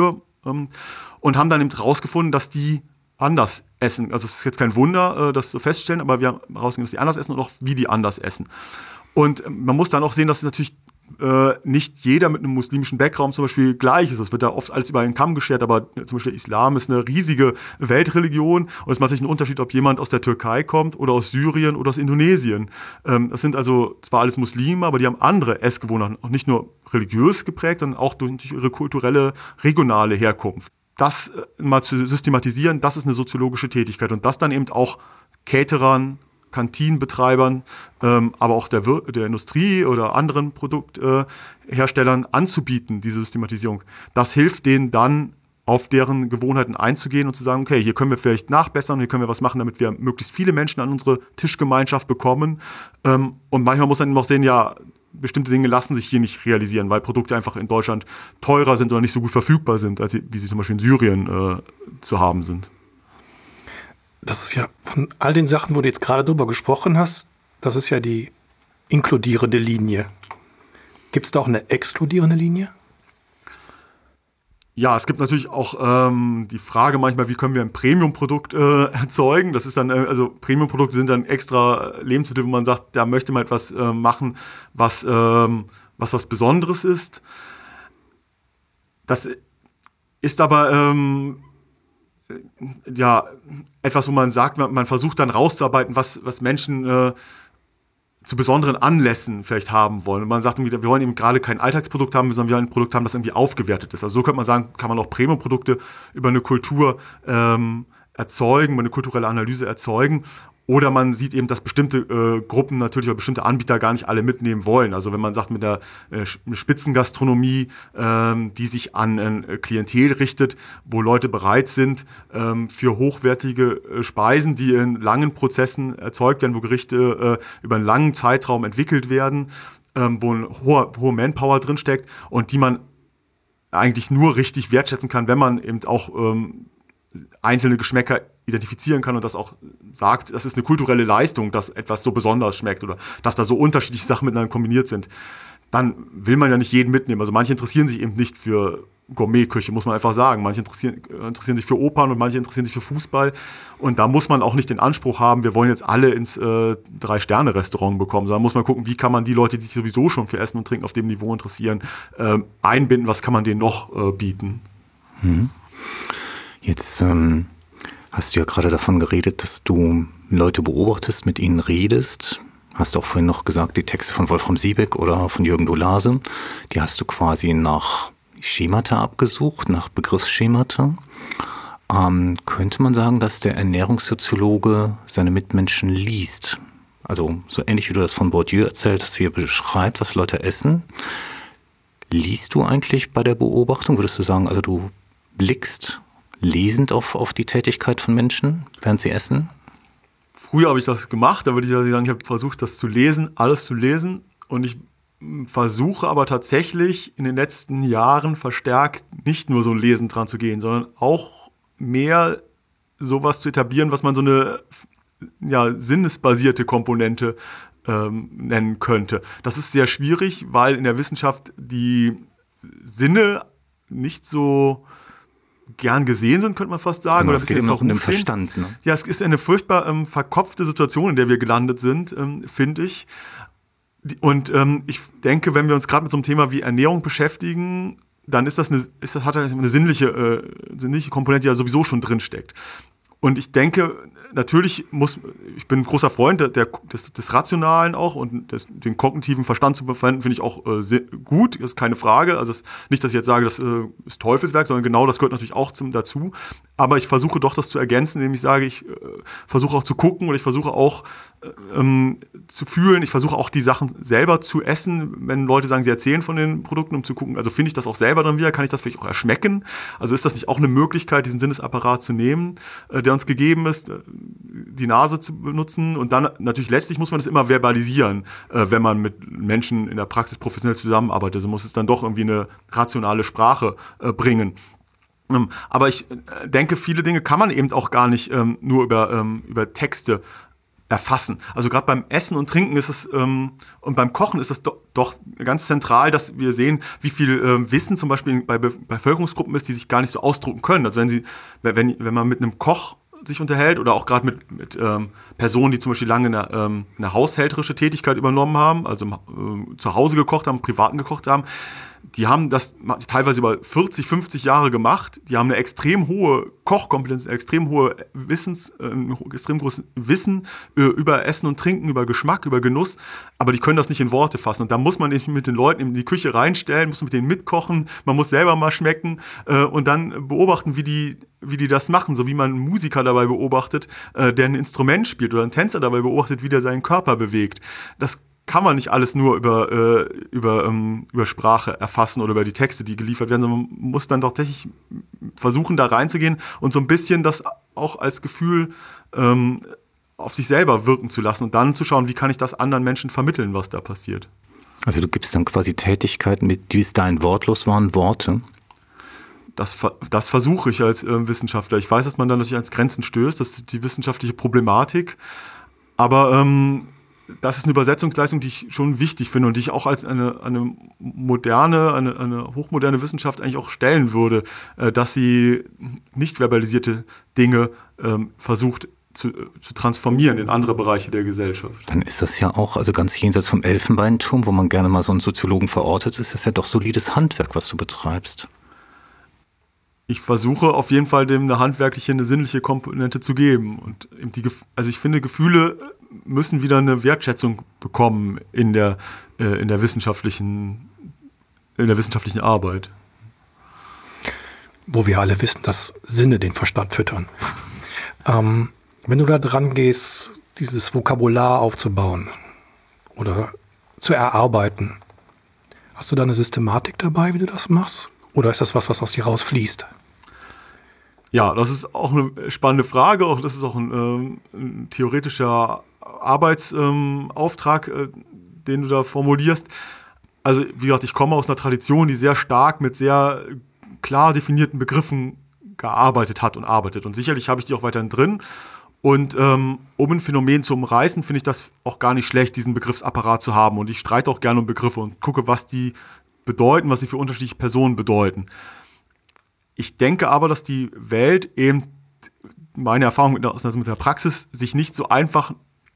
ähm, und haben dann eben rausgefunden, dass die anders essen. Also es ist jetzt kein Wunder, äh, das zu feststellen, aber wir haben herausgefunden, dass die anders essen und auch wie die anders essen. Und man muss dann auch sehen, dass es natürlich äh, nicht jeder mit einem muslimischen Background zum Beispiel gleich ist. Es wird da oft alles über einen Kamm geschert, aber zum Beispiel Islam ist eine riesige Weltreligion und es macht natürlich einen Unterschied, ob jemand aus der Türkei kommt oder aus Syrien oder aus Indonesien. Ähm, das sind also zwar alles Muslime, aber die haben andere Essgewohnheiten, auch nicht nur religiös geprägt, sondern auch durch ihre kulturelle, regionale Herkunft. Das äh, mal zu systematisieren, das ist eine soziologische Tätigkeit und das dann eben auch Caterern, Kantinenbetreibern, ähm, aber auch der, Wir- der Industrie oder anderen Produktherstellern äh, anzubieten, diese Systematisierung. Das hilft denen dann, auf deren Gewohnheiten einzugehen und zu sagen, okay, hier können wir vielleicht nachbessern, hier können wir was machen, damit wir möglichst viele Menschen an unsere Tischgemeinschaft bekommen. Ähm, und manchmal muss man eben auch sehen, ja, bestimmte Dinge lassen sich hier nicht realisieren, weil Produkte einfach in Deutschland teurer sind oder nicht so gut verfügbar sind, als sie, wie sie zum Beispiel in Syrien äh, zu haben sind. Das ist ja von all den Sachen, wo du jetzt gerade drüber gesprochen hast, das ist ja die inkludierende Linie. Gibt es da auch eine exkludierende Linie? Ja, es gibt natürlich auch ähm, die Frage manchmal, wie können wir ein Premium-Produkt äh, erzeugen? Das ist dann, äh, also Premium-Produkte sind dann extra Lebensmittel, wo man sagt, da möchte man etwas äh, machen, was, ähm, was was Besonderes ist. Das ist aber ähm, ja etwas, wo man sagt, man, man versucht dann rauszuarbeiten, was, was Menschen äh, zu besonderen Anlässen vielleicht haben wollen. Und man sagt, wir wollen eben gerade kein Alltagsprodukt haben, sondern wir wollen ein Produkt haben, das irgendwie aufgewertet ist. Also so könnte man sagen, kann man auch Premium-Produkte über eine Kultur ähm, erzeugen, über eine kulturelle Analyse erzeugen. Oder man sieht eben, dass bestimmte äh, Gruppen natürlich oder bestimmte Anbieter gar nicht alle mitnehmen wollen. Also wenn man sagt, mit der äh, Spitzengastronomie, ähm, die sich an ein äh, Klientel richtet, wo Leute bereit sind, ähm, für hochwertige äh, Speisen, die in langen Prozessen erzeugt werden, wo Gerichte äh, über einen langen Zeitraum entwickelt werden, ähm, wo eine hohe, hohe Manpower drinsteckt und die man eigentlich nur richtig wertschätzen kann, wenn man eben auch ähm, einzelne Geschmäcker identifizieren kann und das auch sagt, das ist eine kulturelle Leistung, dass etwas so besonders schmeckt oder dass da so unterschiedliche Sachen miteinander kombiniert sind, dann will man ja nicht jeden mitnehmen. Also manche interessieren sich eben nicht für Gourmetküche, muss man einfach sagen. Manche interessieren, interessieren sich für Opern und manche interessieren sich für Fußball. Und da muss man auch nicht den Anspruch haben, wir wollen jetzt alle ins äh, Drei-Sterne-Restaurant bekommen, sondern muss man gucken, wie kann man die Leute, die sich sowieso schon für Essen und Trinken auf dem Niveau interessieren, äh, einbinden, was kann man denen noch äh, bieten. Mhm. Jetzt ähm, hast du ja gerade davon geredet, dass du Leute beobachtest, mit ihnen redest. Hast auch vorhin noch gesagt, die Texte von Wolfram Siebeck oder von Jürgen Dolase, die hast du quasi nach Schemata abgesucht, nach Begriffsschemata. Ähm, könnte man sagen, dass der Ernährungssoziologe seine Mitmenschen liest? Also so ähnlich wie du das von Bourdieu erzählt hast, wie er beschreibt, was Leute essen. Liest du eigentlich bei der Beobachtung? Würdest du sagen, also du blickst lesend auf, auf die Tätigkeit von Menschen, während sie essen? Früher habe ich das gemacht, da würde ich sagen, ich habe versucht, das zu lesen, alles zu lesen. Und ich versuche aber tatsächlich in den letzten Jahren verstärkt nicht nur so ein Lesen dran zu gehen, sondern auch mehr sowas zu etablieren, was man so eine ja, sinnesbasierte Komponente ähm, nennen könnte. Das ist sehr schwierig, weil in der Wissenschaft die Sinne nicht so gern gesehen sind, könnte man fast sagen. Genau, oder es geht immer um den stehen. Verstand. Ne? Ja, es ist eine furchtbar ähm, verkopfte Situation, in der wir gelandet sind, ähm, finde ich. Die, und ähm, ich denke, wenn wir uns gerade mit so einem Thema wie Ernährung beschäftigen, dann ist das eine, ist das, hat das eine sinnliche, äh, sinnliche Komponente, die ja sowieso schon drinsteckt. Und ich denke, natürlich muss, ich bin ein großer Freund der, der, des, des Rationalen auch und des, den kognitiven Verstand zu verwenden, finde ich auch äh, sehr gut, ist keine Frage. Also es, nicht, dass ich jetzt sage, das äh, ist Teufelswerk, sondern genau das gehört natürlich auch zum, dazu. Aber ich versuche doch das zu ergänzen, indem ich sage, ich äh, versuche auch zu gucken und ich versuche auch äh, ähm, zu fühlen. Ich versuche auch die Sachen selber zu essen, wenn Leute sagen, sie erzählen von den Produkten, um zu gucken, also finde ich das auch selber dann wieder, kann ich das vielleicht auch erschmecken? Also ist das nicht auch eine Möglichkeit, diesen Sinnesapparat zu nehmen, äh, der uns gegeben ist, die Nase zu benutzen und dann natürlich letztlich muss man das immer verbalisieren, äh, wenn man mit Menschen in der Praxis professionell zusammenarbeitet. Also muss es dann doch irgendwie eine rationale Sprache äh, bringen. Ähm, aber ich äh, denke, viele Dinge kann man eben auch gar nicht ähm, nur über, ähm, über Texte erfassen. Also gerade beim Essen und Trinken ist es ähm, und beim Kochen ist es do, doch ganz zentral, dass wir sehen, wie viel ähm, Wissen zum Beispiel bei Be- Bevölkerungsgruppen ist, die sich gar nicht so ausdrucken können. Also wenn sie, wenn, wenn man mit einem Koch sich unterhält oder auch gerade mit, mit ähm, Personen, die zum Beispiel lange eine, ähm, eine haushälterische Tätigkeit übernommen haben, also ähm, zu Hause gekocht haben, privaten gekocht haben, die haben das teilweise über vierzig, fünfzig Jahre gemacht. Die haben eine extrem hohe Kochkompetenz, eine extrem hohe Wissens, äh, ein extrem großes Wissen äh, über Essen und Trinken, über Geschmack, über Genuss. Aber die können das nicht in Worte fassen. Und da muss man eben mit den Leuten in die Küche reinstellen, muss mit denen mitkochen, man muss selber mal schmecken äh, und dann beobachten, wie die, wie die das machen. So wie man einen Musiker dabei beobachtet, äh, der ein Instrument spielt oder einen Tänzer dabei beobachtet, wie der seinen Körper bewegt. Das kann man nicht alles nur über, äh, über, ähm, über Sprache erfassen oder über die Texte, die geliefert werden, sondern man muss dann doch tatsächlich versuchen, da reinzugehen und so ein bisschen das auch als Gefühl ähm, auf sich selber wirken zu lassen und dann zu schauen, wie kann ich das anderen Menschen vermitteln, was da passiert. Also du gibst dann quasi Tätigkeiten, die bis dahin wortlos waren, Worte. Das, das versuche ich als äh, Wissenschaftler. Ich weiß, dass man da natürlich ans Grenzen stößt, das ist die wissenschaftliche Problematik, aber ähm, das ist eine Übersetzungsleistung, die ich schon wichtig finde und die ich auch als eine, eine moderne, eine, eine hochmoderne Wissenschaft eigentlich auch stellen würde, äh, dass sie nicht verbalisierte Dinge ähm, versucht zu, zu transformieren in andere Bereiche der Gesellschaft. Dann ist das ja auch, also ganz jenseits vom Elfenbeinturm, wo man gerne mal so einen Soziologen verortet, ist das ja doch solides Handwerk, was du betreibst. Ich versuche auf jeden Fall dem eine handwerkliche, eine sinnliche Komponente zu geben. Und eben die, also ich finde, Gefühle müssen wieder eine Wertschätzung bekommen in der, äh, in der wissenschaftlichen, in der wissenschaftlichen Arbeit. Wo wir alle wissen, dass Sinne den Verstand füttern. ähm, wenn du da dran gehst, dieses Vokabular aufzubauen oder zu erarbeiten, hast du da eine Systematik dabei, wie du das machst? Oder ist das was, was aus dir rausfließt? Ja, das ist auch eine spannende Frage. Auch das ist auch ein, ähm, ein theoretischer Arbeitsauftrag, ähm, äh, den du da formulierst. Also wie gesagt, ich komme aus einer Tradition, die sehr stark mit sehr klar definierten Begriffen gearbeitet hat und arbeitet. Und sicherlich habe ich die auch weiterhin drin. Und ähm, um ein Phänomen zu umreißen, finde ich das auch gar nicht schlecht, diesen Begriffsapparat zu haben. Und ich streite auch gerne um Begriffe und gucke, was die bedeuten, was sie für unterschiedliche Personen bedeuten. Ich denke aber, dass die Welt eben, meine Erfahrung mit der, also mit der Praxis, sich nicht so einfach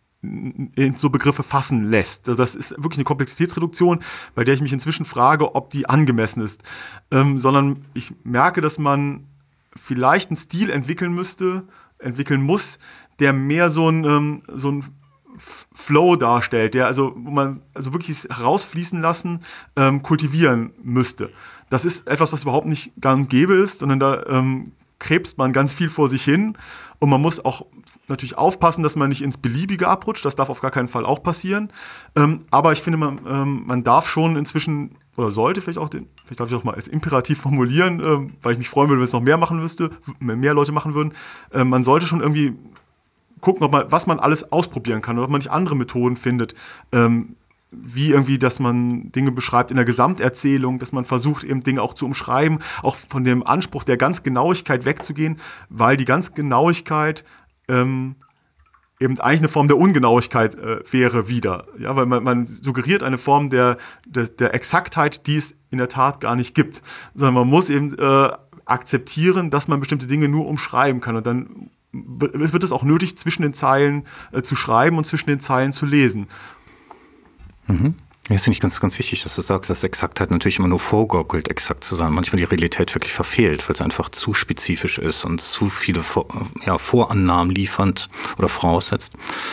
in so Begriffe fassen lässt. Das ist wirklich eine Komplexitätsreduktion, bei der ich mich inzwischen frage, ob die angemessen ist. Ähm, sondern ich merke, dass man vielleicht einen Stil entwickeln müsste, entwickeln muss, der mehr so ein, ähm, so ein Flow darstellt, der also, wo man also wirklich herausfließen lassen, ähm, kultivieren müsste. Das ist etwas, was überhaupt nicht gang und gäbe ist, sondern da ähm, krebst man ganz viel vor sich hin und man muss auch natürlich aufpassen, dass man nicht ins Beliebige abrutscht, das darf auf gar keinen Fall auch passieren, ähm, aber ich finde, man, ähm, man darf schon inzwischen, oder sollte vielleicht auch, den, vielleicht darf ich auch mal als Imperativ formulieren, ähm, weil ich mich freuen würde, wenn es noch mehr machen müsste, mehr Leute machen würden, äh, man sollte schon irgendwie gucken, ob man, was man alles ausprobieren kann oder ob man nicht andere Methoden findet, ähm, wie irgendwie, dass man Dinge beschreibt in der Gesamterzählung, dass man versucht, eben Dinge auch zu umschreiben, auch von dem Anspruch der Ganzgenauigkeit wegzugehen, weil die Ganzgenauigkeit ähm, eben eigentlich eine Form der Ungenauigkeit äh, wäre wieder. Ja, weil man, man suggeriert eine Form der, der, der Exaktheit, die es in der Tat gar nicht gibt. Sondern man muss eben äh, akzeptieren, dass man bestimmte Dinge nur umschreiben kann. Und dann wird es auch nötig, zwischen den Zeilen äh, zu schreiben und zwischen den Zeilen zu lesen. Mhm. Das finde ich ganz, ganz wichtig, dass du sagst, dass Exaktheit natürlich immer nur vorgaukelt, exakt zu sein. Manchmal die Realität wirklich verfehlt, weil es einfach zu spezifisch ist und zu viele Vor- ja, Vorannahmen liefernd oder voraussetzt.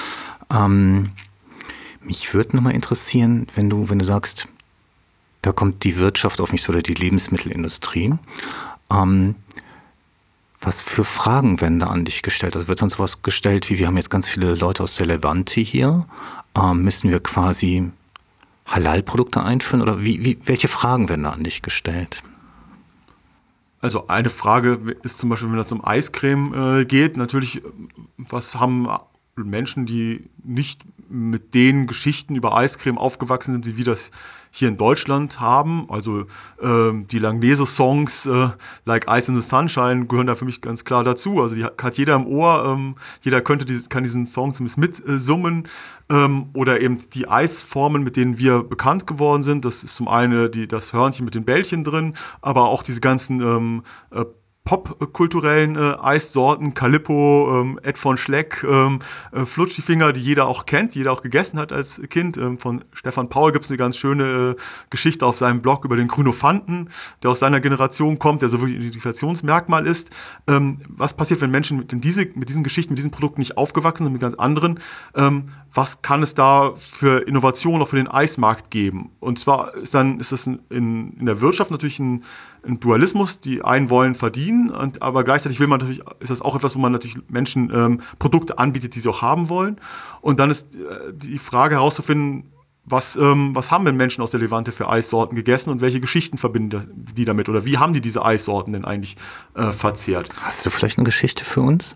Ähm, mich würde nochmal interessieren, wenn du, wenn du sagst, da kommt die Wirtschaft auf mich oder die Lebensmittelindustrie. Ähm, Was für Fragen werden da an dich gestellt? Also wird dann sowas gestellt wie, wir haben jetzt ganz viele Leute aus der Levante hier, ähm, müssen wir quasi Halal-Produkte einführen? Oder wie, wie, welche Fragen werden da an dich gestellt? Also eine Frage ist zum Beispiel, wenn es um Eiscreme äh, geht, natürlich, was haben Menschen, die nicht mit den Geschichten über Eiscreme aufgewachsen sind, wie wir das hier in Deutschland haben. Also ähm, die Langnese-Songs äh, Like Ice in the Sunshine gehören da für mich ganz klar dazu. Also die hat jeder im Ohr, ähm, jeder könnte diese, kann diesen Song zumindest mitsummen. Ähm, oder eben die Eisformen, mit denen wir bekannt geworden sind. Das ist zum einen die, das Hörnchen mit den Bällchen drin, aber auch diese ganzen ähm, äh, popkulturellen äh, Eissorten, Calippo, ähm, Ed von Schleck, ähm, äh, Flutschifinger, die jeder auch kennt, die jeder auch gegessen hat als Kind. Ähm, von Stefan Paul gibt es eine ganz schöne äh, Geschichte auf seinem Blog über den Grünophanten, der aus seiner Generation kommt, der so wirklich ein Identifikationsmerkmal ist. Ähm, was passiert, wenn Menschen mit, diese, mit diesen Geschichten, mit diesen Produkten nicht aufgewachsen sind, mit ganz anderen? Ähm, was kann es da für Innovationen auch für den Eismarkt geben? Und zwar ist dann ist das in, in der Wirtschaft natürlich ein ein Dualismus, die einen wollen verdienen, und, aber gleichzeitig will man natürlich, ist das auch etwas, wo man natürlich Menschen ähm, Produkte anbietet, die sie auch haben wollen. Und dann ist äh, die Frage herauszufinden, was, ähm, was haben denn Menschen aus der Levante für Eissorten gegessen und welche Geschichten verbinden die damit oder wie haben die diese Eissorten denn eigentlich äh, verzehrt? Hast du vielleicht eine Geschichte für uns?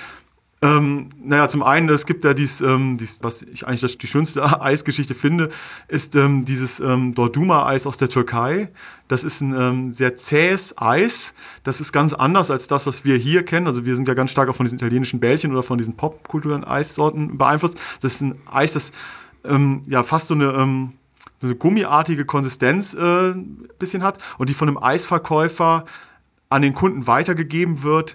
Ähm, naja, zum einen, es gibt ja dies, ähm, dies, was ich eigentlich das, die schönste Eisgeschichte finde, ist ähm, dieses ähm, Dorduma-Eis aus der Türkei. Das ist ein ähm, sehr zähes Eis. Das ist ganz anders als das, was wir hier kennen. Also wir sind ja ganz stark auch von diesen italienischen Bällchen oder von diesen popkulturellen Eissorten beeinflusst. Das ist ein Eis, das ähm, ja fast so eine, ähm, so eine gummiartige Konsistenz äh, bisschen hat und die von einem Eisverkäufer an den Kunden weitergegeben wird,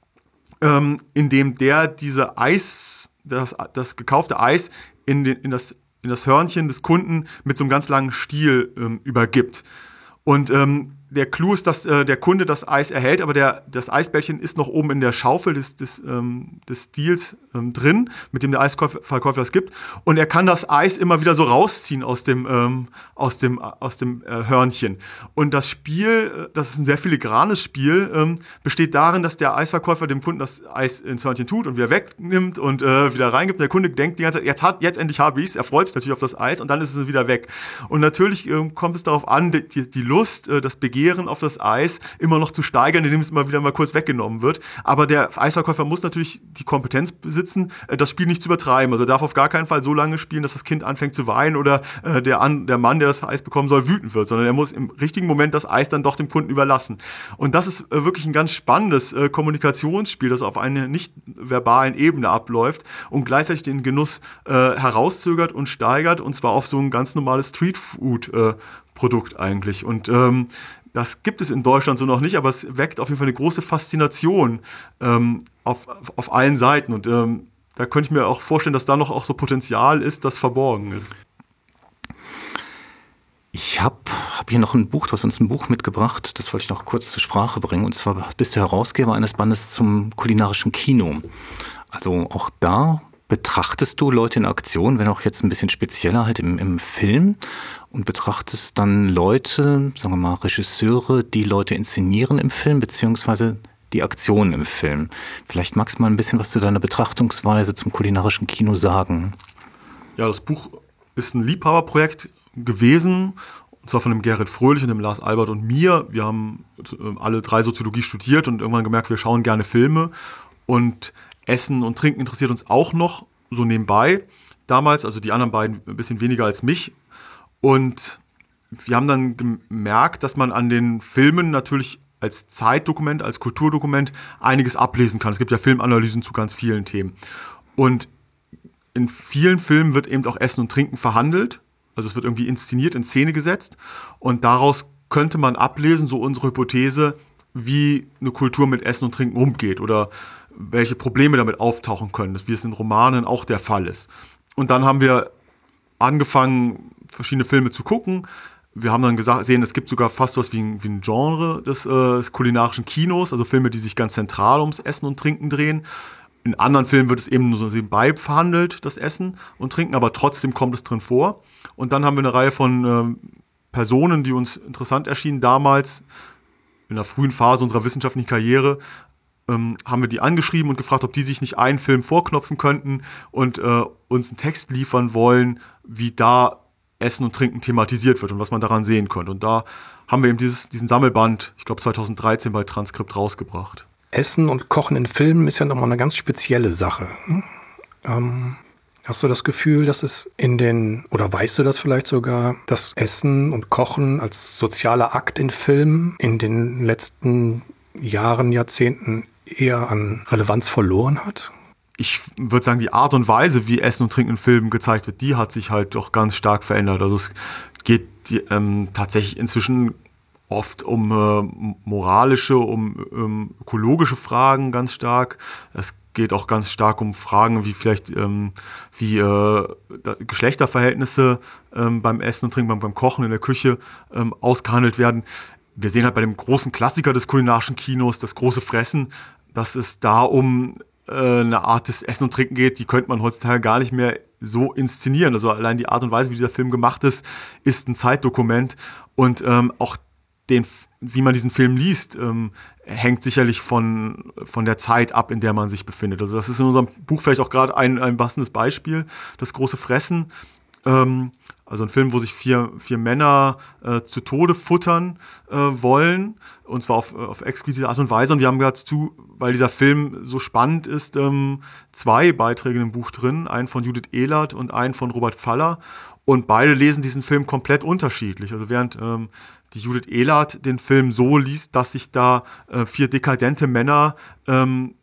Ähm, indem der diese Eis, das, das gekaufte Eis in, den, in, das, in das Hörnchen des Kunden mit so einem ganz langen Stiel ähm, übergibt. Und ähm, der Clou ist, dass äh, der Kunde das Eis erhält, aber der, das Eisbällchen ist noch oben in der Schaufel des, des, ähm, des Stiels ähm, drin, mit dem der Eisverkäufer das gibt. Und er kann das Eis immer wieder so rausziehen aus dem, ähm, aus dem, aus dem äh, Hörnchen. Und das Spiel, das ist ein sehr filigranes Spiel, ähm, besteht darin, dass der Eisverkäufer dem Kunden das Eis ins Hörnchen tut und wieder wegnimmt und äh, wieder reingibt. Der Kunde denkt die ganze Zeit, jetzt, hat, jetzt endlich habe ich es. Er freut sich natürlich auf das Eis und dann ist es wieder weg. Und natürlich ähm, kommt es darauf an, die, die Lust, äh, das Begehren auf das Eis immer noch zu steigern, indem es immer wieder mal kurz weggenommen wird. Aber der Eisverkäufer muss natürlich die Kompetenz besitzen, das Spiel nicht zu übertreiben. Also er darf auf gar keinen Fall so lange spielen, dass das Kind anfängt zu weinen oder äh, der, An- der Mann, der das Eis bekommen soll, wütend wird, sondern er muss im richtigen Moment das Eis dann doch dem Kunden überlassen. Und das ist äh, wirklich ein ganz spannendes äh, Kommunikationsspiel, das auf einer nicht verbalen Ebene abläuft und gleichzeitig den Genuss äh, herauszögert und steigert, und zwar auf so ein ganz normales Streetfood äh, Produkt eigentlich. Und ähm, das gibt es in Deutschland so noch nicht, aber es weckt auf jeden Fall eine große Faszination ähm, auf, auf allen Seiten. Und ähm, da könnte ich mir auch vorstellen, dass da noch auch so Potenzial ist, das verborgen ist. Ich habe hab hier noch ein Buch, du hast uns ein Buch mitgebracht, das wollte ich noch kurz zur Sprache bringen. Und zwar bist du Herausgeber eines Bandes zum kulinarischen Kino. Also auch da betrachtest du Leute in Aktion, wenn auch jetzt ein bisschen spezieller halt im, im Film, und betrachtest dann Leute, sagen wir mal Regisseure, die Leute inszenieren im Film, beziehungsweise die Aktionen im Film. Vielleicht magst du mal ein bisschen was zu deiner Betrachtungsweise zum kulinarischen Kino sagen. Ja, das Buch ist ein Liebhaberprojekt gewesen, und zwar von dem Gerrit Fröhlich und dem Lars Albert und mir. Wir haben alle drei Soziologie studiert und irgendwann gemerkt, wir schauen gerne Filme, und Essen und Trinken interessiert uns auch noch so nebenbei. Damals, also die anderen beiden ein bisschen weniger als mich. Und wir haben dann gemerkt, dass man an den Filmen natürlich als Zeitdokument, als Kulturdokument einiges ablesen kann. Es gibt ja Filmanalysen zu ganz vielen Themen. Und in vielen Filmen wird eben auch Essen und Trinken verhandelt. Also es wird irgendwie inszeniert, in Szene gesetzt. Und daraus könnte man ablesen, so unsere Hypothese, wie eine Kultur mit Essen und Trinken umgeht oder welche Probleme damit auftauchen können, wie es in Romanen auch der Fall ist. Und dann haben wir angefangen, verschiedene Filme zu gucken. Wir haben dann gesehen, es gibt sogar fast was wie ein, wie ein Genre des, äh, des kulinarischen Kinos, also Filme, die sich ganz zentral ums Essen und Trinken drehen. In anderen Filmen wird es eben nur so nebenbei verhandelt, das Essen und Trinken, aber trotzdem kommt es drin vor. Und dann haben wir eine Reihe von ähm, Personen, die uns interessant erschienen damals, in der frühen Phase unserer wissenschaftlichen Karriere, ähm, haben wir die angeschrieben und gefragt, ob die sich nicht einen Film vorknopfen könnten und äh, uns einen Text liefern wollen, wie da Essen und Trinken thematisiert wird und was man daran sehen könnte. Und da haben wir eben dieses, diesen Sammelband, ich glaube zweitausenddreizehn bei Transkript rausgebracht. Essen und Kochen in Filmen ist ja nochmal eine ganz spezielle Sache. Ähm, Hast du das Gefühl, dass es in den, oder weißt du das vielleicht sogar, dass Essen und Kochen als sozialer Akt in Filmen in den letzten Jahren, Jahrzehnten eher an Relevanz verloren hat? Ich würde sagen, die Art und Weise, wie Essen und Trinken in Filmen gezeigt wird, die hat sich halt doch ganz stark verändert. Also es geht die, ähm, tatsächlich inzwischen oft um äh, moralische, um ähm, ökologische Fragen ganz stark. Es geht auch ganz stark um Fragen wie vielleicht ähm, wie äh, Geschlechterverhältnisse ähm, beim Essen und Trinken, beim, beim Kochen in der Küche ähm, ausgehandelt werden. Wir sehen halt bei dem großen Klassiker des kulinarischen Kinos, das große Fressen, dass es da um äh, eine Art des Essen und Trinken geht, die könnte man heutzutage gar nicht mehr so inszenieren. Also allein die Art und Weise, wie dieser Film gemacht ist, ist ein Zeitdokument. Und ähm, auch den, wie man diesen Film liest, ähm, hängt sicherlich von, von der Zeit ab, in der man sich befindet. Also das ist in unserem Buch vielleicht auch gerade ein, ein passendes Beispiel, das große Fressen. Ähm, also ein Film, wo sich vier, vier Männer äh, zu Tode futtern äh, wollen, und zwar auf, auf exquisite Art und Weise. Und wir haben dazu, weil dieser Film so spannend ist, ähm, zwei Beiträge im Buch drin, einen von Judith Ehlert und einen von Robert Faller. Und beide lesen diesen Film komplett unterschiedlich. Also während ähm, die Judith Ehlert den Film so liest, dass sich da äh, vier dekadente Männer ähm,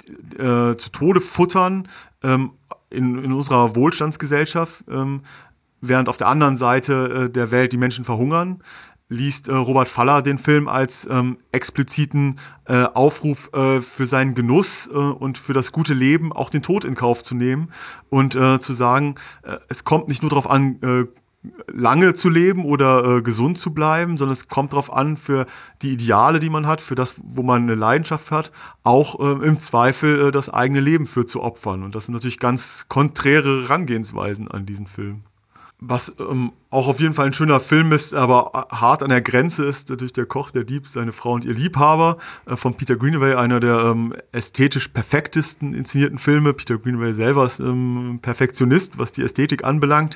äh, zu Tode futtern ähm, in, in unserer Wohlstandsgesellschaft, ähm, während auf der anderen Seite äh, der Welt die Menschen verhungern, liest äh, Robert Faller den Film als ähm, expliziten äh, Aufruf äh, für seinen Genuss äh, und für das gute Leben, auch den Tod in Kauf zu nehmen und äh, zu sagen, äh, es kommt nicht nur darauf an, äh, lange zu leben oder äh, gesund zu bleiben, sondern es kommt darauf an, für die Ideale, die man hat, für das, wo man eine Leidenschaft hat, auch äh, im Zweifel äh, das eigene Leben für zu opfern. Und das sind natürlich ganz konträre Herangehensweisen an diesen Film. Was ähm, auch auf jeden Fall ein schöner Film ist, aber hart an der Grenze ist, natürlich Der Koch, der Dieb, seine Frau und ihr Liebhaber äh, von Peter Greenaway, einer der ähm, ästhetisch perfektesten inszenierten Filme. Peter Greenaway selber ist ähm, Perfektionist, was die Ästhetik anbelangt.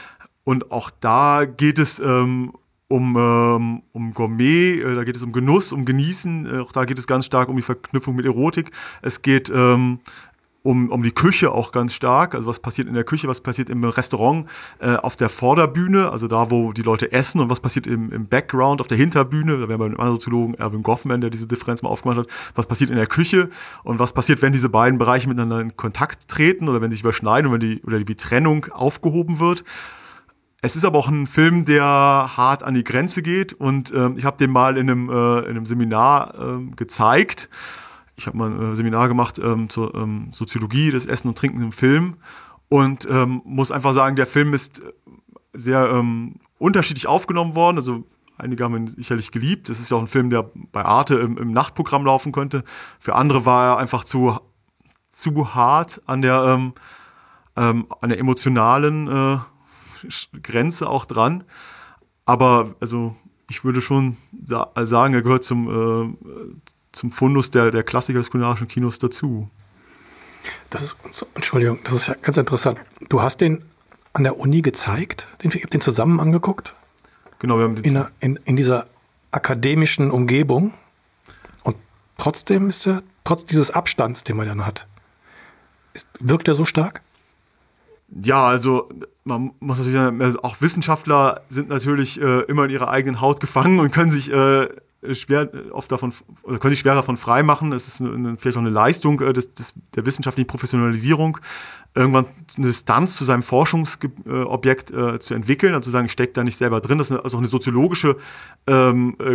Und auch da geht es ähm, um, ähm, um Gourmet, äh, da geht es um Genuss, um Genießen. Äh, auch da geht es ganz stark um die Verknüpfung mit Erotik. Es geht ähm, um, um die Küche auch ganz stark. Also was passiert in der Küche, was passiert im Restaurant äh, auf der Vorderbühne, also da, wo die Leute essen, und was passiert im, im Background, auf der Hinterbühne. Da wären wir mit einem anderen Soziologen, Erwin Goffman, der diese Differenz mal aufgemacht hat. Was passiert in der Küche und was passiert, wenn diese beiden Bereiche miteinander in Kontakt treten oder wenn sie sich überschneiden und wenn die, oder die Trennung aufgehoben wird. Es ist aber auch ein Film, der hart an die Grenze geht, und ähm, ich habe den mal in einem, äh, in einem Seminar ähm, gezeigt. Ich habe mal ein äh, Seminar gemacht ähm, zur ähm, Soziologie des Essen und Trinken im Film und ähm, muss einfach sagen, der Film ist sehr ähm, unterschiedlich aufgenommen worden. Also einige haben ihn sicherlich geliebt. Es ist ja auch ein Film, der bei Arte im, im Nachtprogramm laufen könnte. Für andere war er einfach zu, zu hart an der, ähm, ähm, an der emotionalen äh, Grenze auch dran, aber also ich würde schon sa- sagen, er gehört zum, äh, zum Fundus der, der Klassiker des kulinarischen Kinos dazu. Das ist, Entschuldigung, das ist ja ganz interessant. Du hast den an der Uni gezeigt, den, ich habe den zusammen angeguckt? Genau, wir haben den in, der, in, in dieser akademischen Umgebung, und trotzdem ist er, trotz dieses Abstands, den man dann hat, ist, wirkt er so stark? Ja, also man muss natürlich sagen, also auch Wissenschaftler sind natürlich äh, immer in ihrer eigenen Haut gefangen und können sich äh, schwer oft davon oder können sich schwer davon freimachen. Es ist eine, vielleicht auch eine Leistung äh, des, des, der wissenschaftlichen Professionalisierung, irgendwann eine Distanz zu seinem Forschungsobjekt äh, zu entwickeln, also zu sagen, ich stecke da nicht selber drin. Das ist also auch eine soziologische ähm, äh,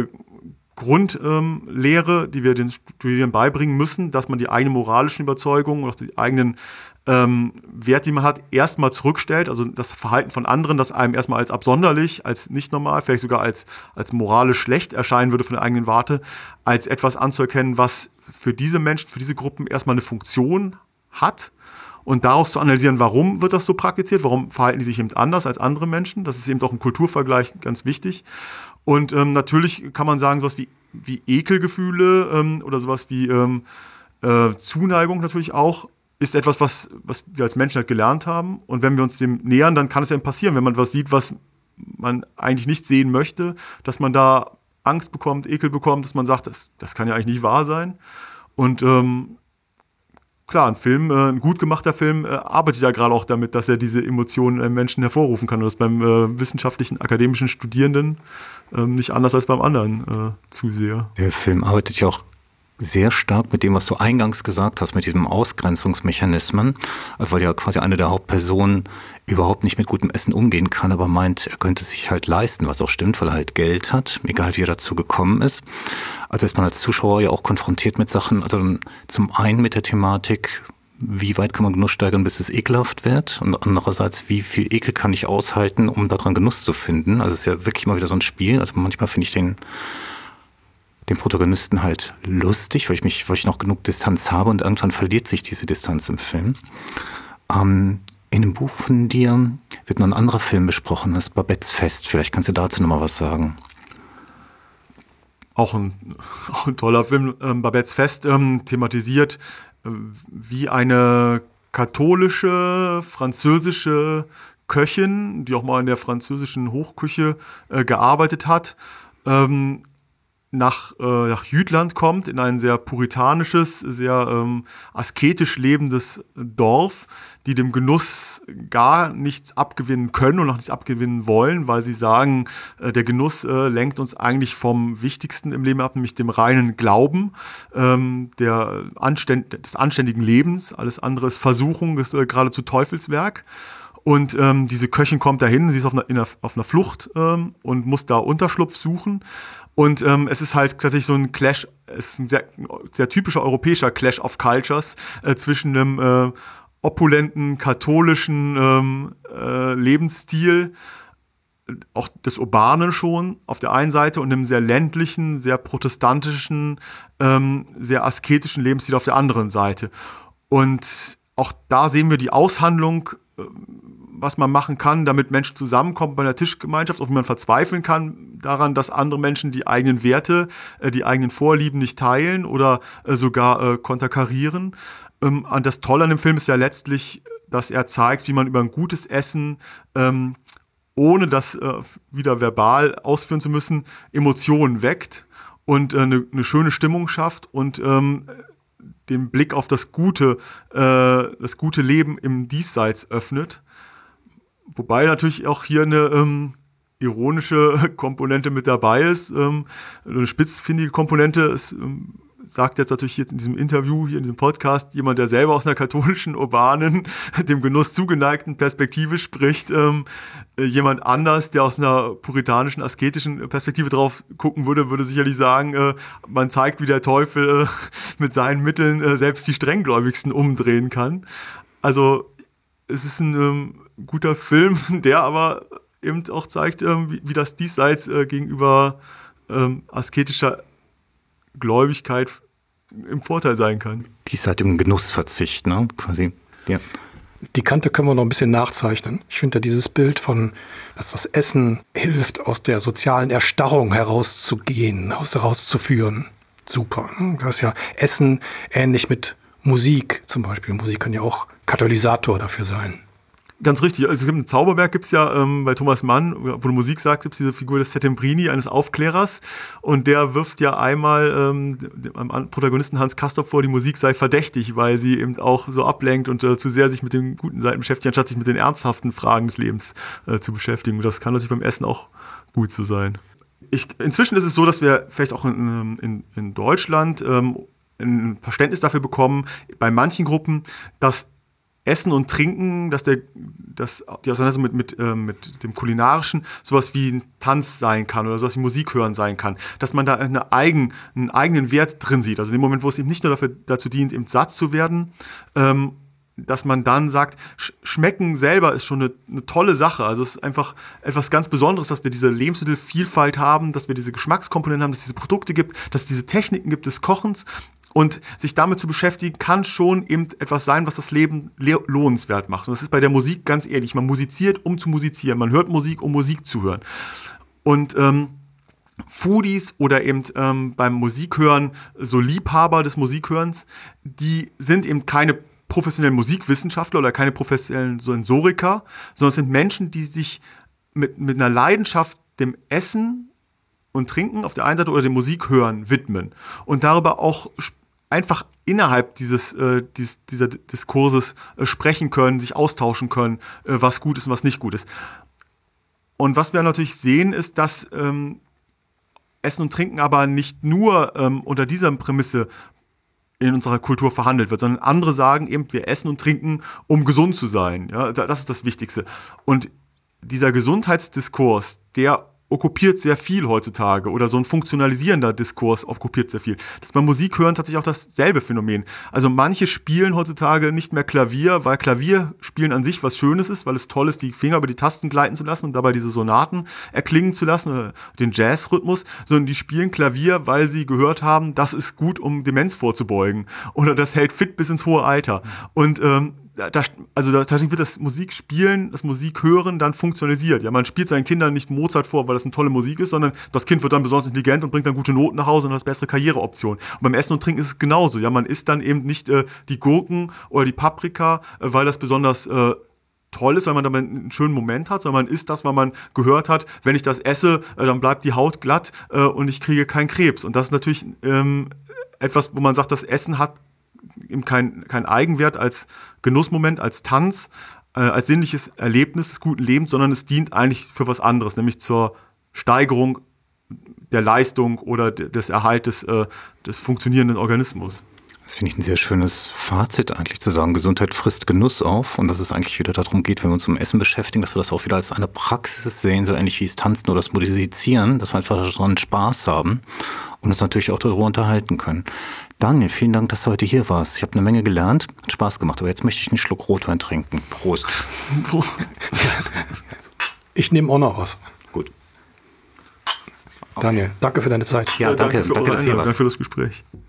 Grundlehre, ähm, die wir den Studierenden beibringen müssen, dass man die eigenen moralischen Überzeugungen oder die eigenen ähm, Werte, die man hat, erstmal zurückstellt. Also das Verhalten von anderen, das einem erstmal als absonderlich, als nicht normal, vielleicht sogar als, als moralisch schlecht erscheinen würde von der eigenen Warte, als etwas anzuerkennen, was für diese Menschen, für diese Gruppen erstmal eine Funktion hat. Und daraus zu analysieren, warum wird das so praktiziert, warum verhalten die sich eben anders als andere Menschen. Das ist eben auch im Kulturvergleich ganz wichtig. Und ähm, natürlich kann man sagen, sowas wie, wie Ekelgefühle ähm, oder sowas wie ähm, äh, Zuneigung natürlich auch, ist etwas, was, was wir als Menschen halt gelernt haben. Und wenn wir uns dem nähern, dann kann es ja passieren, wenn man was sieht, was man eigentlich nicht sehen möchte, dass man da Angst bekommt, Ekel bekommt, dass man sagt, das, das kann ja eigentlich nicht wahr sein. Und ähm, klar, ein Film, äh, ein gut gemachter Film äh, arbeitet ja gerade auch damit, dass er diese Emotionen im Menschen hervorrufen kann. Und das ist beim äh, wissenschaftlichen, akademischen Studierenden äh, nicht anders als beim anderen äh, Zuseher. Der Film arbeitet ja auch sehr stark mit dem, was du eingangs gesagt hast, mit diesem Ausgrenzungsmechanismen, also weil ja quasi eine der Hauptpersonen überhaupt nicht mit gutem Essen umgehen kann, aber meint, er könnte sich halt leisten, was auch stimmt, weil er halt Geld hat, egal wie er dazu gekommen ist. Also ist man als Zuschauer ja auch konfrontiert mit Sachen, also zum einen mit der Thematik, wie weit kann man Genuss steigern, bis es ekelhaft wird, und andererseits, wie viel Ekel kann ich aushalten, um daran Genuss zu finden. Also es ist ja wirklich mal wieder so ein Spiel, also manchmal finde ich den den Protagonisten halt lustig, weil ich mich, weil ich noch genug Distanz habe, und irgendwann verliert sich diese Distanz im Film. Ähm, in dem Buch von dir wird noch ein anderer Film besprochen, das ist Babettes Fest. Vielleicht kannst du dazu noch mal was sagen. Auch ein, auch ein toller Film, ähm, Babettes Fest, ähm, thematisiert, äh, wie eine katholische, französische Köchin, die auch mal in der französischen Hochküche äh, gearbeitet hat, ähm, nach, äh, nach Jütland kommt, in ein sehr puritanisches, sehr ähm, asketisch lebendes Dorf, die dem Genuss gar nichts abgewinnen können und auch nichts abgewinnen wollen, weil sie sagen, äh, der Genuss äh, lenkt uns eigentlich vom Wichtigsten im Leben ab, nämlich dem reinen Glauben, ähm, der Anständ- des anständigen Lebens. Alles andere ist Versuchung, ist äh, geradezu Teufelswerk. Und ähm, diese Köchin kommt dahin, sie ist auf einer, in einer, auf einer Flucht ähm, und muss da Unterschlupf suchen. Und ähm, es ist halt tatsächlich so ein Clash, es ist ein sehr, sehr typischer europäischer Clash of Cultures äh, zwischen einem äh, opulenten, katholischen ähm, äh, Lebensstil, auch des Urbanen schon auf der einen Seite, und einem sehr ländlichen, sehr protestantischen, ähm, sehr asketischen Lebensstil auf der anderen Seite. Und auch da sehen wir die Aushandlung, äh, was man machen kann, damit Menschen zusammenkommen bei einer Tischgemeinschaft, auch wie man verzweifeln kann daran, dass andere Menschen die eigenen Werte, äh, die eigenen Vorlieben nicht teilen oder äh, sogar äh, konterkarieren. Ähm, und das Tolle an dem Film ist ja letztlich, dass er zeigt, wie man über ein gutes Essen, ähm, ohne das äh, wieder verbal ausführen zu müssen, Emotionen weckt und äh, eine, eine schöne Stimmung schafft und ähm, den Blick auf das Gute, äh, das gute Leben im Diesseits öffnet. Wobei natürlich auch hier eine ähm, ironische Komponente mit dabei ist, ähm, eine spitzfindige Komponente. Es ähm, sagt jetzt natürlich jetzt in diesem Interview, hier in diesem Podcast, jemand, der selber aus einer katholischen, urbanen, dem Genuss zugeneigten Perspektive spricht, ähm, äh, jemand anders, der aus einer puritanischen, asketischen Perspektive drauf gucken würde, würde sicherlich sagen, äh, man zeigt, wie der Teufel äh, mit seinen Mitteln äh, selbst die Strenggläubigsten umdrehen kann. Also es ist ein ähm, guter Film, der aber eben auch zeigt, ähm, wie, wie das Diesseits äh, gegenüber ähm, asketischer Gläubigkeit im Vorteil sein kann. Diesseits im Genussverzicht, ne? Quasi. Ja. Die Kante können wir noch ein bisschen nachzeichnen. Ich finde ja dieses Bild von, dass das Essen hilft, aus der sozialen Erstarrung herauszugehen, herauszuführen. Super. Das ist ja Essen ähnlich mit Musik zum Beispiel. Musik kann ja auch Katalysator dafür sein. Ganz richtig. Also es gibt ein Zauberwerk, gibt es ja ähm, bei Thomas Mann, wo du Musik sagst, gibt es diese Figur des Settembrini, eines Aufklärers. Und der wirft ja einmal ähm, dem Protagonisten Hans Castorp vor, die Musik sei verdächtig, weil sie eben auch so ablenkt und äh, zu sehr sich mit den guten Seiten beschäftigt, anstatt sich mit den ernsthaften Fragen des Lebens äh, zu beschäftigen. Und das kann natürlich beim Essen auch gut so sein. Ich, inzwischen ist es so, dass wir vielleicht auch in, in, in Deutschland ähm, ein Verständnis dafür bekommen, bei manchen Gruppen, dass Essen und Trinken, dass der, dass die Auseinandersetzung mit, mit, äh, mit dem Kulinarischen sowas wie ein Tanz sein kann oder sowas wie Musik hören sein kann. Dass man da eine eigen, einen eigenen Wert drin sieht. Also in dem Moment, wo es eben nicht nur dafür, dazu dient, eben satt zu werden, ähm, dass man dann sagt, sch- Schmecken selber ist schon eine, eine tolle Sache. Also es ist einfach etwas ganz Besonderes, dass wir diese Lebensmittelvielfalt haben, dass wir diese Geschmackskomponenten haben, dass es diese Produkte gibt, dass es diese Techniken gibt des Kochens. Und sich damit zu beschäftigen, kann schon eben etwas sein, was das Leben le- lohnenswert macht. Und das ist bei der Musik ganz ehrlich. Man musiziert, um zu musizieren. Man hört Musik, um Musik zu hören. Und ähm, Foodies oder eben ähm, beim Musikhören so Liebhaber des Musikhörens, die sind eben keine professionellen Musikwissenschaftler oder keine professionellen Sensoriker, sondern es sind Menschen, die sich mit, mit einer Leidenschaft dem Essen und Trinken auf der einen Seite oder dem Musikhören widmen und darüber auch einfach innerhalb dieses, äh, dieses, dieser Diskurses äh, sprechen können, sich austauschen können, äh, was gut ist und was nicht gut ist. Und was wir natürlich sehen, ist, dass ähm, Essen und Trinken aber nicht nur ähm, unter dieser Prämisse in unserer Kultur verhandelt wird, sondern andere sagen eben, wir essen und trinken, um gesund zu sein. Ja, das ist das Wichtigste. Und dieser Gesundheitsdiskurs, der okkupiert sehr viel heutzutage oder so ein funktionalisierender Diskurs okkupiert sehr viel. Das ist beim Musik hören tatsächlich auch dasselbe Phänomen. Also manche spielen heutzutage nicht mehr Klavier, weil Klavierspielen an sich was Schönes ist, weil es toll ist, die Finger über die Tasten gleiten zu lassen und dabei diese Sonaten erklingen zu lassen, oder den Jazzrhythmus, sondern die spielen Klavier, weil sie gehört haben, das ist gut, um Demenz vorzubeugen oder das hält fit bis ins hohe Alter. Und ähm, Da, also tatsächlich wird das Musikspielen, das Musikhören dann funktionalisiert. Ja, man spielt seinen Kindern nicht Mozart vor, weil das eine tolle Musik ist, sondern das Kind wird dann besonders intelligent und bringt dann gute Noten nach Hause und hat bessere Karriereoptionen. Und beim Essen und Trinken ist es genauso. Ja, man isst dann eben nicht äh, die Gurken oder die Paprika, äh, weil das besonders äh, toll ist, weil man damit einen schönen Moment hat, sondern man isst das, weil man gehört hat, wenn ich das esse, äh, dann bleibt die Haut glatt äh, und ich kriege keinen Krebs. Und das ist natürlich ähm, etwas, wo man sagt, das Essen hat eben kein, kein Eigenwert als Genussmoment, als Tanz, äh, als sinnliches Erlebnis des guten Lebens, sondern es dient eigentlich für was anderes, nämlich zur Steigerung der Leistung oder de, des Erhaltes äh, des funktionierenden Organismus. Das finde ich ein sehr schönes Fazit eigentlich zu sagen, Gesundheit frisst Genuss auf und dass es eigentlich wieder darum geht, wenn wir uns um Essen beschäftigen, dass wir das auch wieder als eine Praxis sehen, so ähnlich wie das Tanzen oder das Musizieren, dass wir einfach daran Spaß haben und uns natürlich auch darüber unterhalten können. Daniel, vielen Dank, dass du heute hier warst. Ich habe eine Menge gelernt, hat Spaß gemacht, aber jetzt möchte ich einen Schluck Rotwein trinken. Prost. Ich nehme auch noch was. Gut. Daniel, danke für deine Zeit. Ja, danke, danke, für danke, dass du hier warst. Danke für das Gespräch.